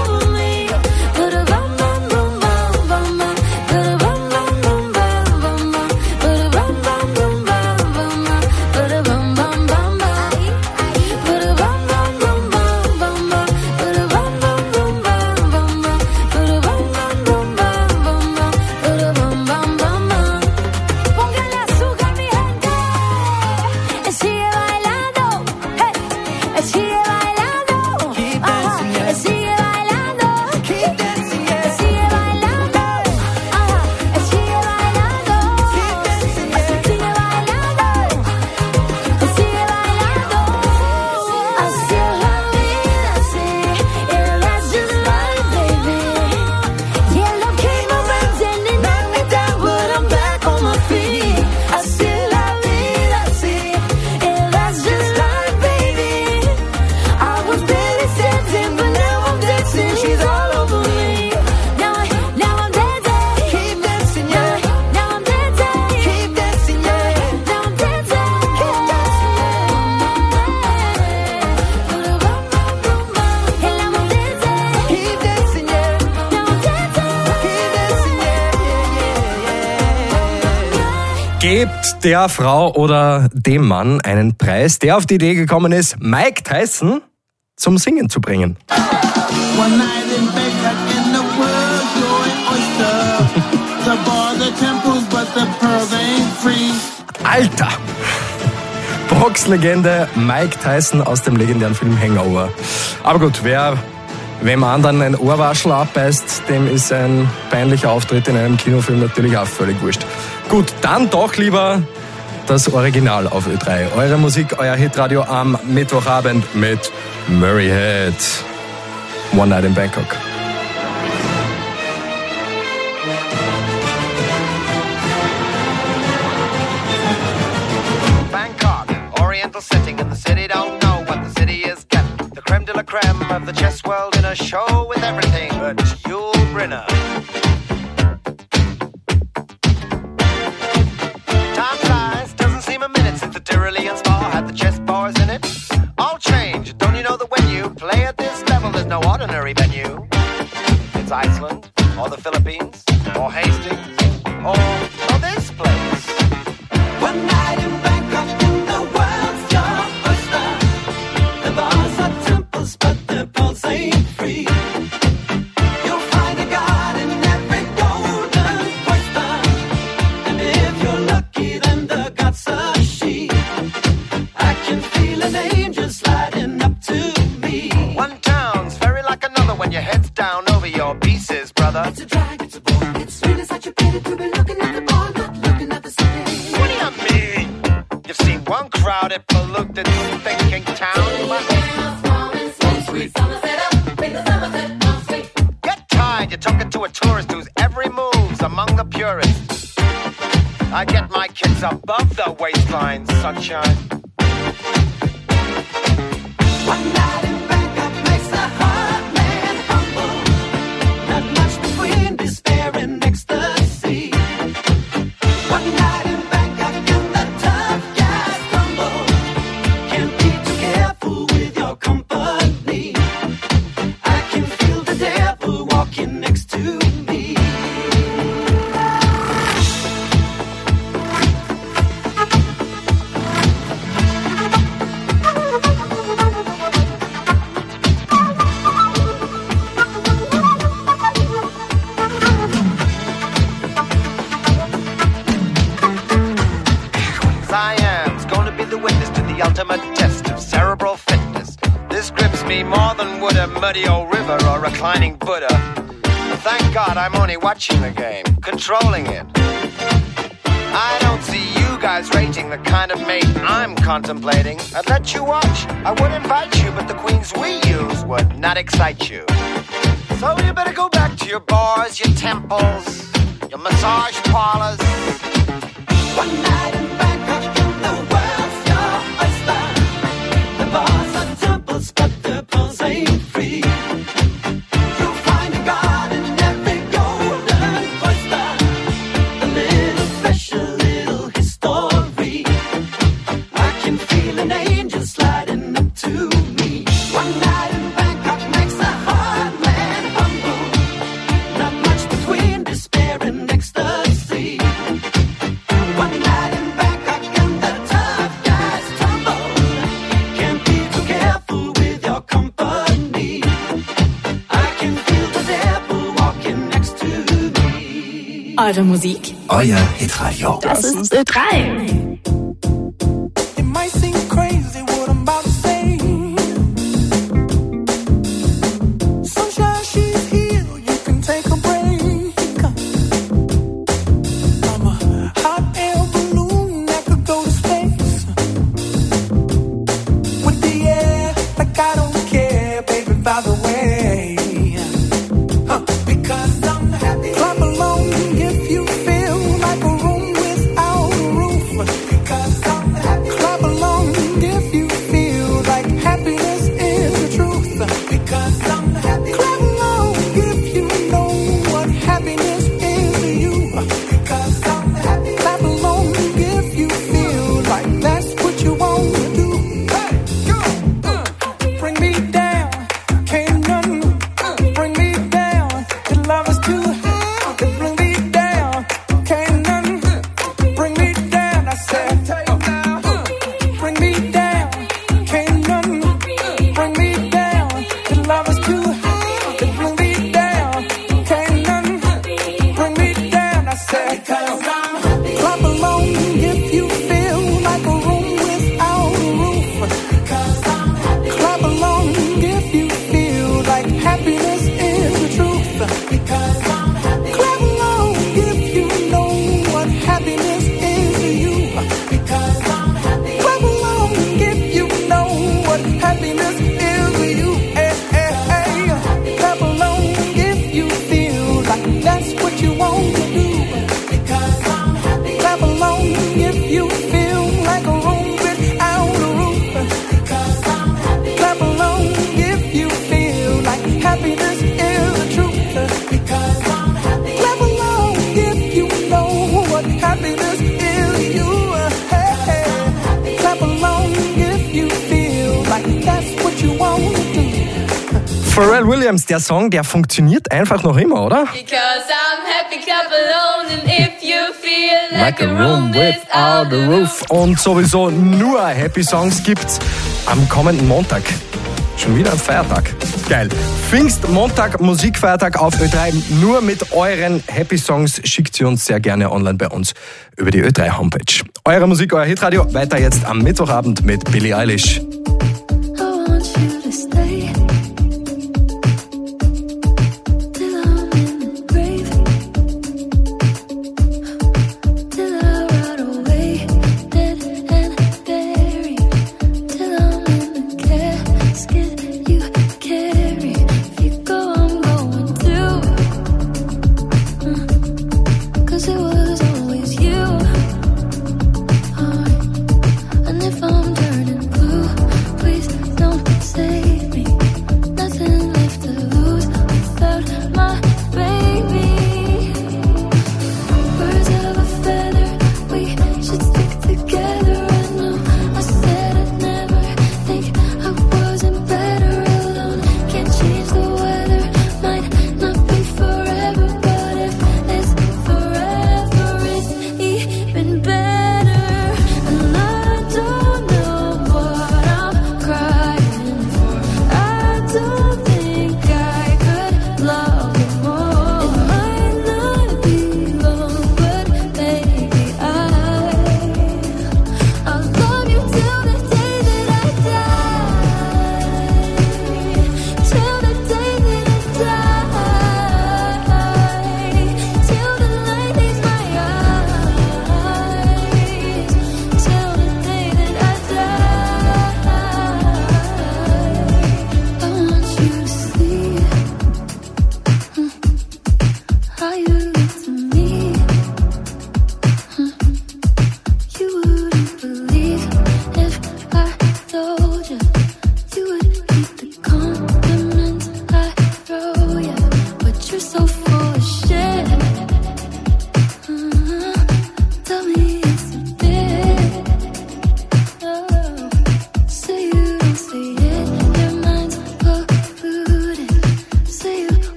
Gebt der Frau oder dem Mann einen Preis, der auf die Idee gekommen ist, Mike Tyson zum Singen zu bringen. One night in Bangkok in the world, you're an oyster. The bar, the temples, but the pearls ain't free. Alter! Boxlegende Mike Tyson aus dem legendären Film Hangover. Aber gut, wer wem anderen ein Ohrwaschel abbeißt, dem ist ein peinlicher Auftritt in einem Kinofilm natürlich auch völlig wurscht. Gut, dann doch lieber das Original auf Ö drei. Eure Musik, euer Hitradio am Mittwochabend mit Murray Head. One Night in Bangkok. Bangkok, oriental setting in the city, don't know what the city is getting. The creme de la creme of the chess world in a show with everything but Yul Brynner. Time flies, doesn't seem a minute since the Tyrolean spa had the chess bars in it. All change, don't you know that when you play at this level, there's no ordinary venue. It's Iceland, or the Philippines, or Hastings, or, or this place. One night in Bangkok in the world's your oyster. The bars are temples, but the pearls ain't free. You'll find a god in every golden oyster. And if you're lucky, then the god's a she. I can feel an angel sliding up to me. One town's very like another when your head's down over your pieces, brother. It's a drag, it's a bore, it's really such a pity to be looking at the bar, not looking at the city. What do you mean? You've seen one crowded, polluted, thinking town. Get tired, you're talking to a tourist whose every move's among the purists. I get my kids above the waistline, sunshine. One night in Bangkok makes a hard man humble. Not much between despair and ecstasy. One night in Bangkok and the tough guys crumble. Can't be too careful with your company. I can feel the devil walking next to me. Siam's going to be the witness to the ultimate test of cerebral fitness. This grips me more than would a muddy old river or reclining Buddha. But thank God I'm only watching the game, controlling it. I don't see you guys rating the kind of mate I'm contemplating. I'd let you watch, I would invite you, but the queens we use would not excite you. So you better go back to your bars, your temples, your massage parlors. One night in Bangkok in the world's your oyster. The bars are temples, but the pearls ain't free. You'll find a god in every golden oyster. A little special, little history. I can feel an angel sliding up to me. One night in Bangkok makes a hard man humble. Not much between despair and ecstasy. One night in Bangkok and the tough guys tumble. Can't be too careful with your company. I can feel the devil walking next to me. Eure Musik, Euer Hitradio. das ist Ö drei. It might seem crazy what I'm about to say. Sunshine, she's here, you can take a break. I'm a hot air balloon that could go to space. With the air, like I don't care, baby, by the way. Huh, because I'm happy. Clap along if you feel like a room without a roof. Because Pharrell Williams, der Song, der funktioniert einfach noch immer, oder? Because I'm happy clap alone and if you feel like, Like a room without a roof. Und sowieso nur Happy Songs gibt's am kommenden Montag. Schon wieder ein Feiertag. Geil. Pfingstmontag, Musikfeiertag auf Ö drei. Nur mit euren Happy Songs schickt sie uns sehr gerne online bei uns über die Ö drei Homepage. Eure Musik, euer Hitradio. Weiter jetzt am Mittwochabend mit Billie Eilish.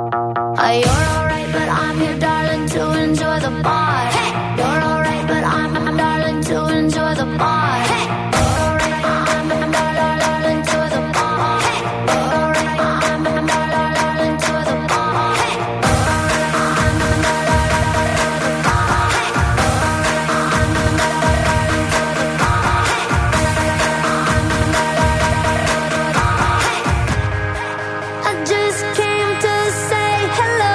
Uh, you're alright, but I'm here, darling, to enjoy the bar. Hey! You're alright, but I'm, I'm darling, to enjoy the bar. Hey! You're alright, I'm, I'm darling, to the bar. Hey! You're alright, I'm, I'm darling, to the bar. Hey! I just came to say hello.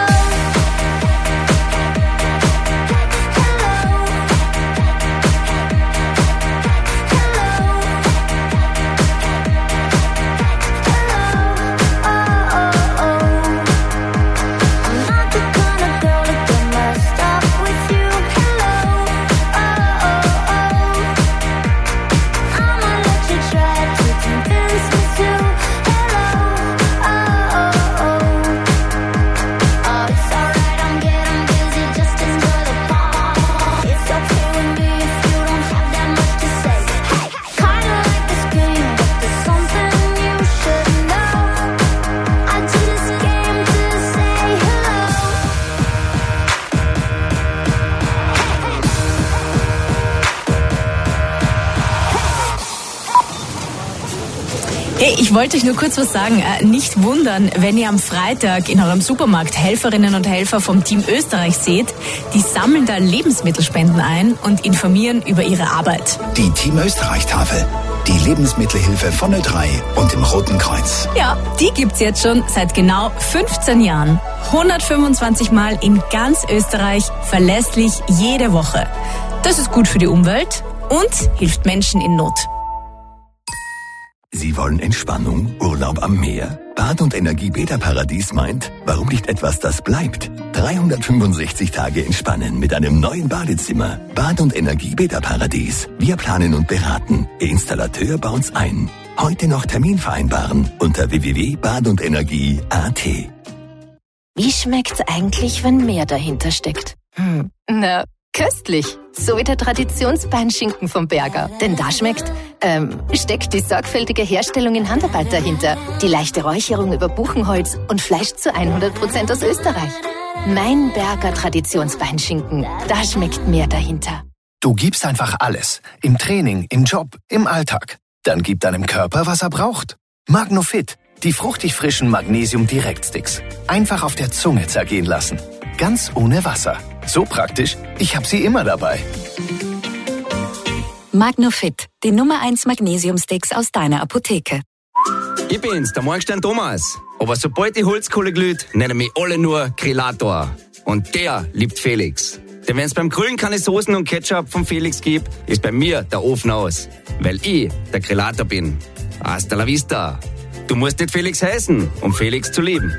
Hey, ich wollte euch nur kurz was sagen. Äh, nicht wundern, wenn ihr am Freitag in eurem Supermarkt Helferinnen und Helfer vom Team Österreich seht. Die sammeln da Lebensmittelspenden ein und informieren über ihre Arbeit. Die Team Österreich-Tafel. Die Lebensmittelhilfe von Ö drei und dem Roten Kreuz. Ja, die gibt's jetzt schon seit genau fünfzehn Jahren. hundertfünfundzwanzig Mal in ganz Österreich, verlässlich jede Woche. Das ist gut für die Umwelt und hilft Menschen in Not. Sie wollen Entspannung, Urlaub am Meer? Bad- und Energie-Beta-Paradies meint, warum nicht etwas, das bleibt? dreihundertfünfundsechzig Tage entspannen mit einem neuen Badezimmer. Bad- und Energie-Beta-Paradies. Wir planen und beraten. Ihr Installateur baut's ein. Heute noch Termin vereinbaren unter w w w punkt bad und energie punkt a t. Wie schmeckt's eigentlich, wenn mehr dahinter steckt? Hm, na, köstlich. So wie der Traditionsbeinschinken vom Berger. Denn da schmeckt, ähm, steckt die sorgfältige Herstellung in Handarbeit dahinter. Die leichte Räucherung über Buchenholz und Fleisch zu hundert Prozent aus Österreich. Mein Berger Traditionsbeinschinken. Da schmeckt mehr dahinter. Du gibst einfach alles. Im Training, im Job, im Alltag. Dann gib deinem Körper, was er braucht. Magnofit. Die fruchtig frischen Magnesium-Direktsticks. Einfach auf der Zunge zergehen lassen. Ganz ohne Wasser. So praktisch, ich habe sie immer dabei. Magnofit, die Nummer eins Magnesiumsticks aus deiner Apotheke. Ich bin's, der Morgenstern Thomas. Aber sobald die Holzkohle glüht, nennen mich alle nur Grillator. Und der liebt Felix. Denn wenn's beim Grillen keine Soßen und Ketchup von Felix gibt, ist bei mir der Ofen aus. Weil ich der Grillator bin. Hasta la vista. Du musst nicht Felix heißen, um Felix zu lieben.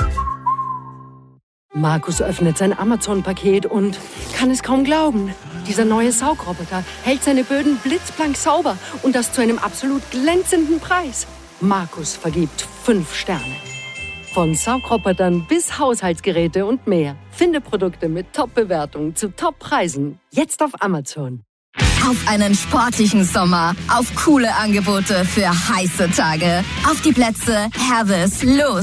Markus öffnet sein Amazon-Paket und kann es kaum glauben. Dieser neue Saugroboter hält seine Böden blitzblank sauber und das zu einem absolut glänzenden Preis. Markus vergibt fünf Sterne. Von Saugrobotern bis Haushaltsgeräte und mehr. Finde Produkte mit Top-Bewertungen zu Top-Preisen. Jetzt auf Amazon. Auf einen sportlichen Sommer, auf coole Angebote für heiße Tage. Auf die Plätze, Herves, los!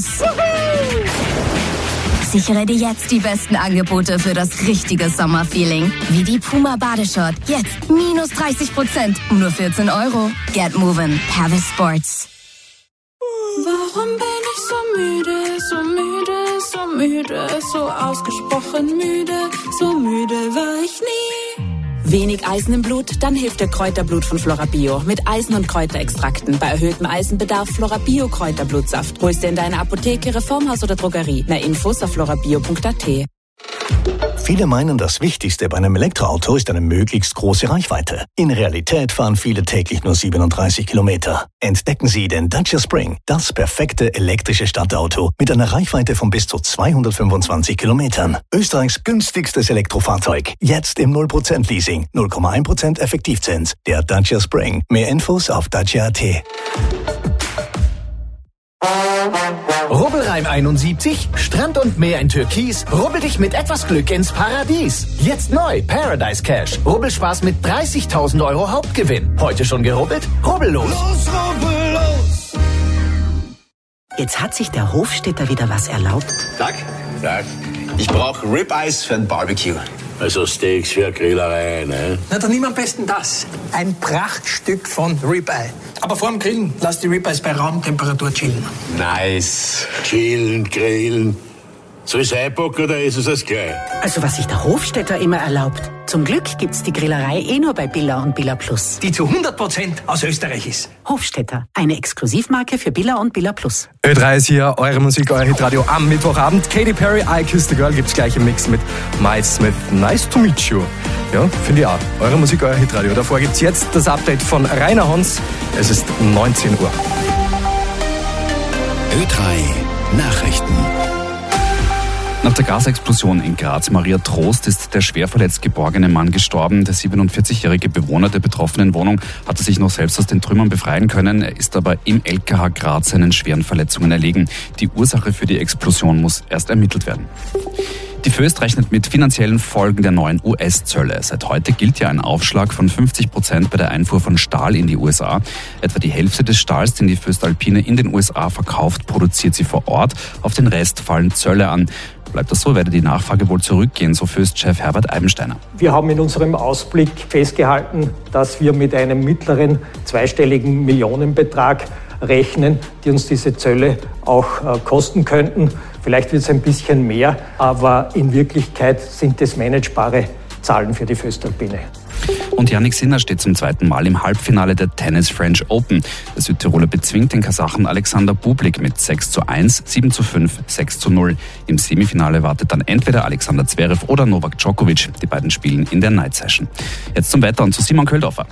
Sichere dir jetzt die besten Angebote für das richtige Sommerfeeling. Wie die Puma Badeshort. Jetzt minus dreißig Prozent. Nur vierzehn Euro. Get moving. Herves Sports. Warum bin ich so müde, so müde, so müde, so ausgesprochen müde, so müde war ich nie. Wenig Eisen im Blut? Dann hilft der Kräuterblut von Florabio mit Eisen- und Kräuterextrakten. Bei erhöhtem Eisenbedarf Florabio Kräuterblutsaft. Holst du in deiner Apotheke, Reformhaus oder Drogerie. Mehr Infos auf florabio punkt a t. Viele meinen, das Wichtigste bei einem Elektroauto ist eine möglichst große Reichweite. In Realität fahren viele täglich nur siebenunddreißig Kilometer. Entdecken Sie den Dacia Spring, das perfekte elektrische Stadtauto mit einer Reichweite von bis zu zweihundertfünfundzwanzig Kilometern. Österreichs günstigstes Elektrofahrzeug. Jetzt im null Prozent Leasing, null Komma eins Prozent Effektivzins. Der Dacia Spring. Mehr Infos auf dacia punkt a t. Rubbelreim einundsiebzig, Strand und Meer in Türkis, rubbel dich mit etwas Glück ins Paradies. Jetzt neu, Paradise Cash. Rubbelspaß mit dreißigtausend Euro Hauptgewinn. Heute schon gerubbelt? Rubbel los! Los, rubbel los! Jetzt hat sich der Hofstädter wieder was erlaubt. Tag, Ja, ich brauche Ribeyes für ein Barbecue. Also Steaks für eine Grillerei, ne? Na, dann nimm am besten das. Ein Prachtstück von Ribeye. Aber vor dem Grillen lass die Ribeyes bei Raumtemperatur chillen. Nice. Chillen, grillen. Soll ich einpacken oder ist es das gleich? Also was sich der Hofstädter immer erlaubt. Zum Glück gibt's die Grillerei eh nur bei Billa und Billa Plus. Die zu hundert Prozent aus Österreich ist. Hofstädter, eine Exklusivmarke für Billa und Billa Plus. Ö drei ist hier, eure Musik, euer Hitradio am Mittwochabend. Katy Perry, I Kissed the Girl gibt's gleich im Mix mit Miles Smith. Nice to meet you. Ja, finde ich auch. Eure Musik, euer Hitradio. Davor gibt's jetzt das Update von Rainer Hons. Es ist neunzehn Uhr. Ö drei Nachrichten. Nach der Gasexplosion in Graz Maria Trost ist der schwer verletzt geborgene Mann gestorben. Der siebenundvierzigjährige Bewohner der betroffenen Wohnung hatte sich noch selbst aus den Trümmern befreien können. Er ist aber im L K H Graz seinen schweren Verletzungen erlegen. Die Ursache für die Explosion muss erst ermittelt werden. Die Föst rechnet mit finanziellen Folgen der neuen U S-Zölle. Seit heute gilt ja ein Aufschlag von fünfzig Prozent bei der Einfuhr von Stahl in die U S A. Etwa die Hälfte des Stahls, den die Föstalpine in den U S A verkauft, produziert sie vor Ort. Auf den Rest fallen Zölle an. Bleibt das so, werde die Nachfrage wohl zurückgehen, so Föst-Chef Herbert Eibensteiner. Wir haben in unserem Ausblick festgehalten, dass wir mit einem mittleren zweistelligen Millionenbetrag rechnen, die uns diese Zölle auch äh, kosten könnten. Vielleicht wird es ein bisschen mehr, aber in Wirklichkeit sind es managebare Zahlen für die Föstalpine. Und Jannik Sinner steht zum zweiten Mal im Halbfinale der Tennis French Open. Der Südtiroler bezwingt den Kasachen Alexander Bublik mit sechs zu eins, sieben zu fünf, sechs zu null. Im Semifinale wartet dann entweder Alexander Zverev oder Novak Djokovic. Die beiden spielen in der Night Session. Jetzt zum Wetter und zu Simon Köldorfer.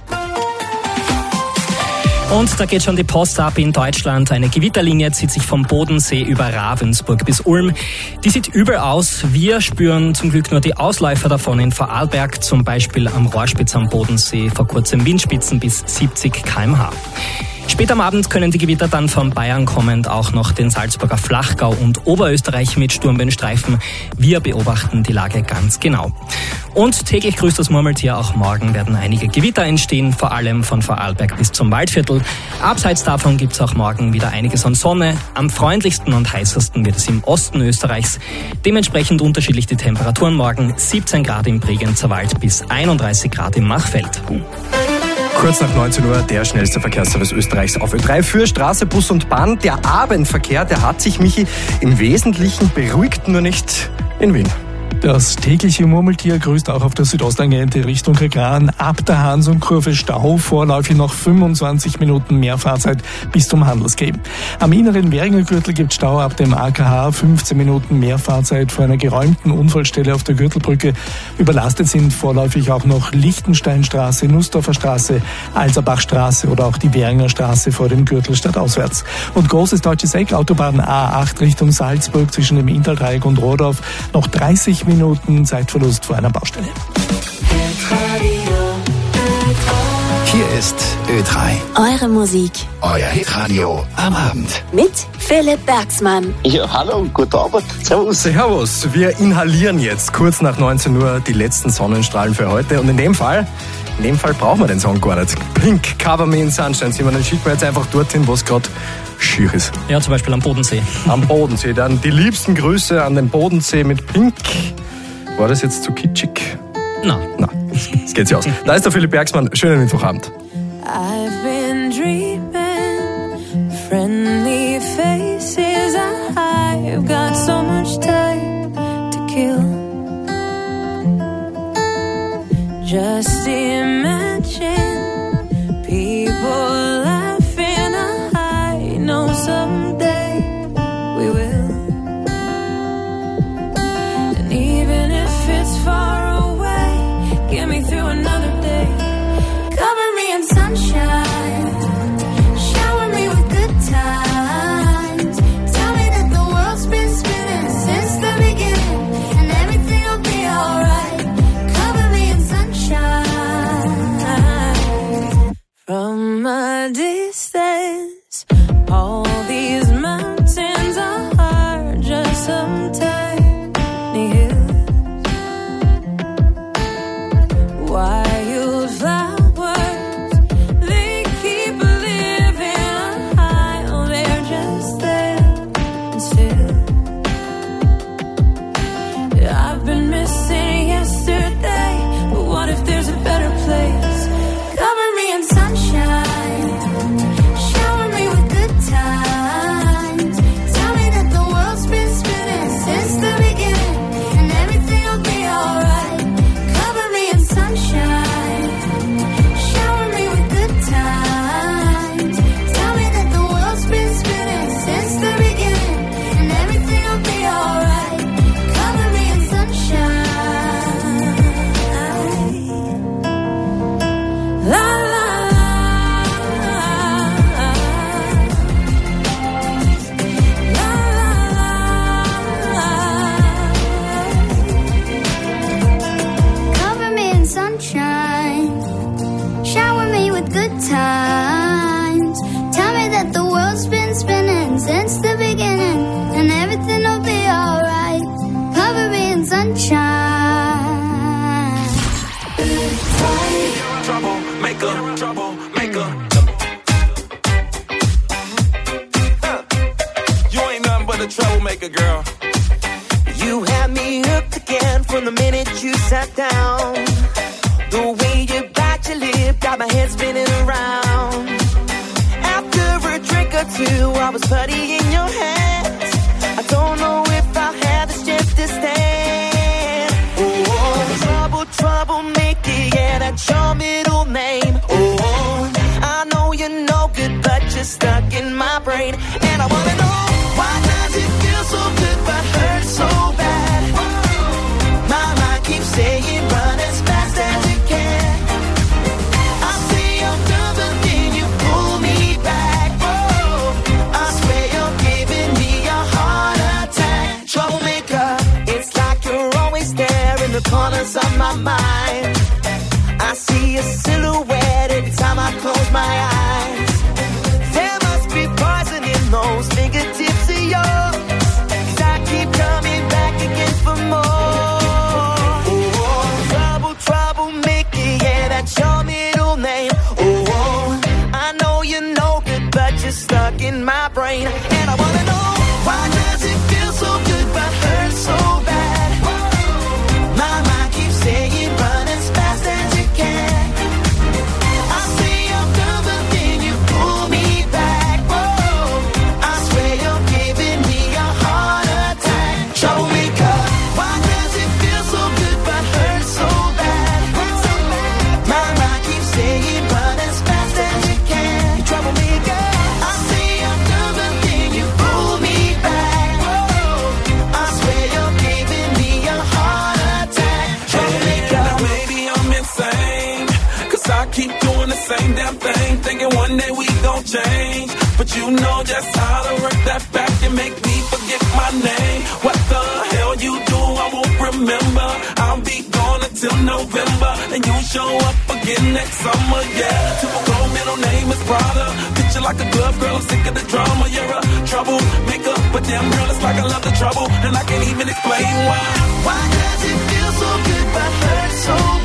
Und da geht schon die Post ab in Deutschland. Eine Gewitterlinie zieht sich vom Bodensee über Ravensburg bis Ulm. Die sieht übel aus. Wir spüren zum Glück nur die Ausläufer davon in Vorarlberg, zum Beispiel am Rohrspitz am Bodensee, vor kurzem Windspitzen bis siebzig Kilometer pro Stunde. Spät am Abend können die Gewitter dann von Bayern kommend auch noch den Salzburger Flachgau und Oberösterreich mit Sturmböen streifen. Wir beobachten die Lage ganz genau. Und täglich grüßt das Murmeltier, auch morgen werden einige Gewitter entstehen, vor allem von Vorarlberg bis zum Waldviertel. Abseits davon gibt's auch morgen wieder einiges an Sonne. Am freundlichsten und heißesten wird es im Osten Österreichs. Dementsprechend unterschiedlich die Temperaturen morgen. siebzehn Grad im Bregenzer Wald bis einunddreißig Grad im Machfeld. Kurz nach neunzehn Uhr der schnellste Verkehrsservice Österreichs auf Ö drei für Straße, Bus und Bahn. Der Abendverkehr, der hat sich, Michi, im Wesentlichen beruhigt, nur nicht in Wien. Das tägliche Murmeltier grüßt auch auf der Südosttangente Richtung Regran. Ab der Hansum-Kurve Stau, vorläufig noch fünfundzwanzig Minuten mehr Fahrzeit bis zum Handelsgate. Am inneren Währinger Gürtel gibt Stau ab dem A K H, fünfzehn Minuten mehr Fahrzeit vor einer geräumten Unfallstelle auf der Gürtelbrücke. Überlastet sind vorläufig auch noch Lichtensteinstraße, Nussdorfer Straße, Alserbachstraße oder auch die Währinger Straße vor dem Gürtel stadtauswärts. Und großes deutsches Eck, Autobahn A acht Richtung Salzburg zwischen dem Inntal-Dreieck und Rodorf, noch dreißig Minuten Zeitverlust vor einer Baustelle. Hier ist Ö drei. Eure Musik. Euer Hitradio am Abend. Mit Philipp Bergsmann. Ja, hallo, guten Abend. Servus. Servus. Wir inhalieren jetzt kurz nach neunzehn Uhr die letzten Sonnenstrahlen für heute. Und in dem Fall, in dem Fall brauchen wir den Song gar nicht. Pink, Cover Me in Sunshine. Dann schicken wir jetzt einfach dorthin, wo es gerade schier ist. Ja, zum Beispiel am Bodensee. Am Bodensee. Dann die liebsten Grüße an den Bodensee mit Pink. War das jetzt zu kitschig? Na. Na, das geht sich aus. Da ist der Philipp Bergsmann. Schönen Mittwochabend. I've been dreaming, friendly faces. I've got so much time to kill. Just imagine people laughing. I know someday we will. And even if it's far away, get me through another day. Cover me in sunshine, shower me with good times. Tell me that the world's been spinning since the beginning, and everything will be alright. Cover me in sunshine. From a distance, all these mountains are just some tiny hills. Wild flowers, they sunshine. Troublemaker, troublemaker. You ain't nothing but a troublemaker, girl. You had me hooked again from the minute you sat down. The way you bite your lip got my head spinning around. After a drink or two, I was putty in your hands. I don't know if I'll have the strength to stand. Oh, trouble, troublemaker, yeah, that's your middle name. Oh, I know you're no good, but you're stuck in my brain. And I wanna know, why does it feel so good but hurt so bad? My mind keeps saying run as fast as you can. I say I'm done, but then you pull me back. Oh, I swear you're giving me a heart attack. Troublemaker, it's like you're always there in the corners of my mind. I see a silhouette every time I close my eyes. There must be poison in those fingertips of yours, 'cause I keep coming back again for more. Oh, trouble, troublemaker, yeah, that's your middle name. Oh, I know you're no good, but you're stuck in my brain. And I wanna know, why does it feel so good but hurt so bad? My mind keeps saying run as fast as you can. I say I'm done, but then you pull me back. Oh, I swear you're giving me a heart attack. Troublemaker, why does it feel so good but hurt so bad? My mind keeps saying run as fast as you can. Troublemaker, I say I'm done, but then you pull me back. Oh, I swear you're giving me a heart attack. Troublemaker. Now maybe I'm insane, 'cause I keep doing the same damn thing, thinking one day we gon' change. But you know just how to work that back and make me forget my name. What the hell you do, I won't remember. I'll be gone until November, and you show up again next summer, yeah. Typical middle name is Prada. Picture like a glove, girl, I'm sick of the drama. You're a troublemaker, but damn girl, it's like I love the trouble, and I can't even explain why. Why does it feel so good but hurt so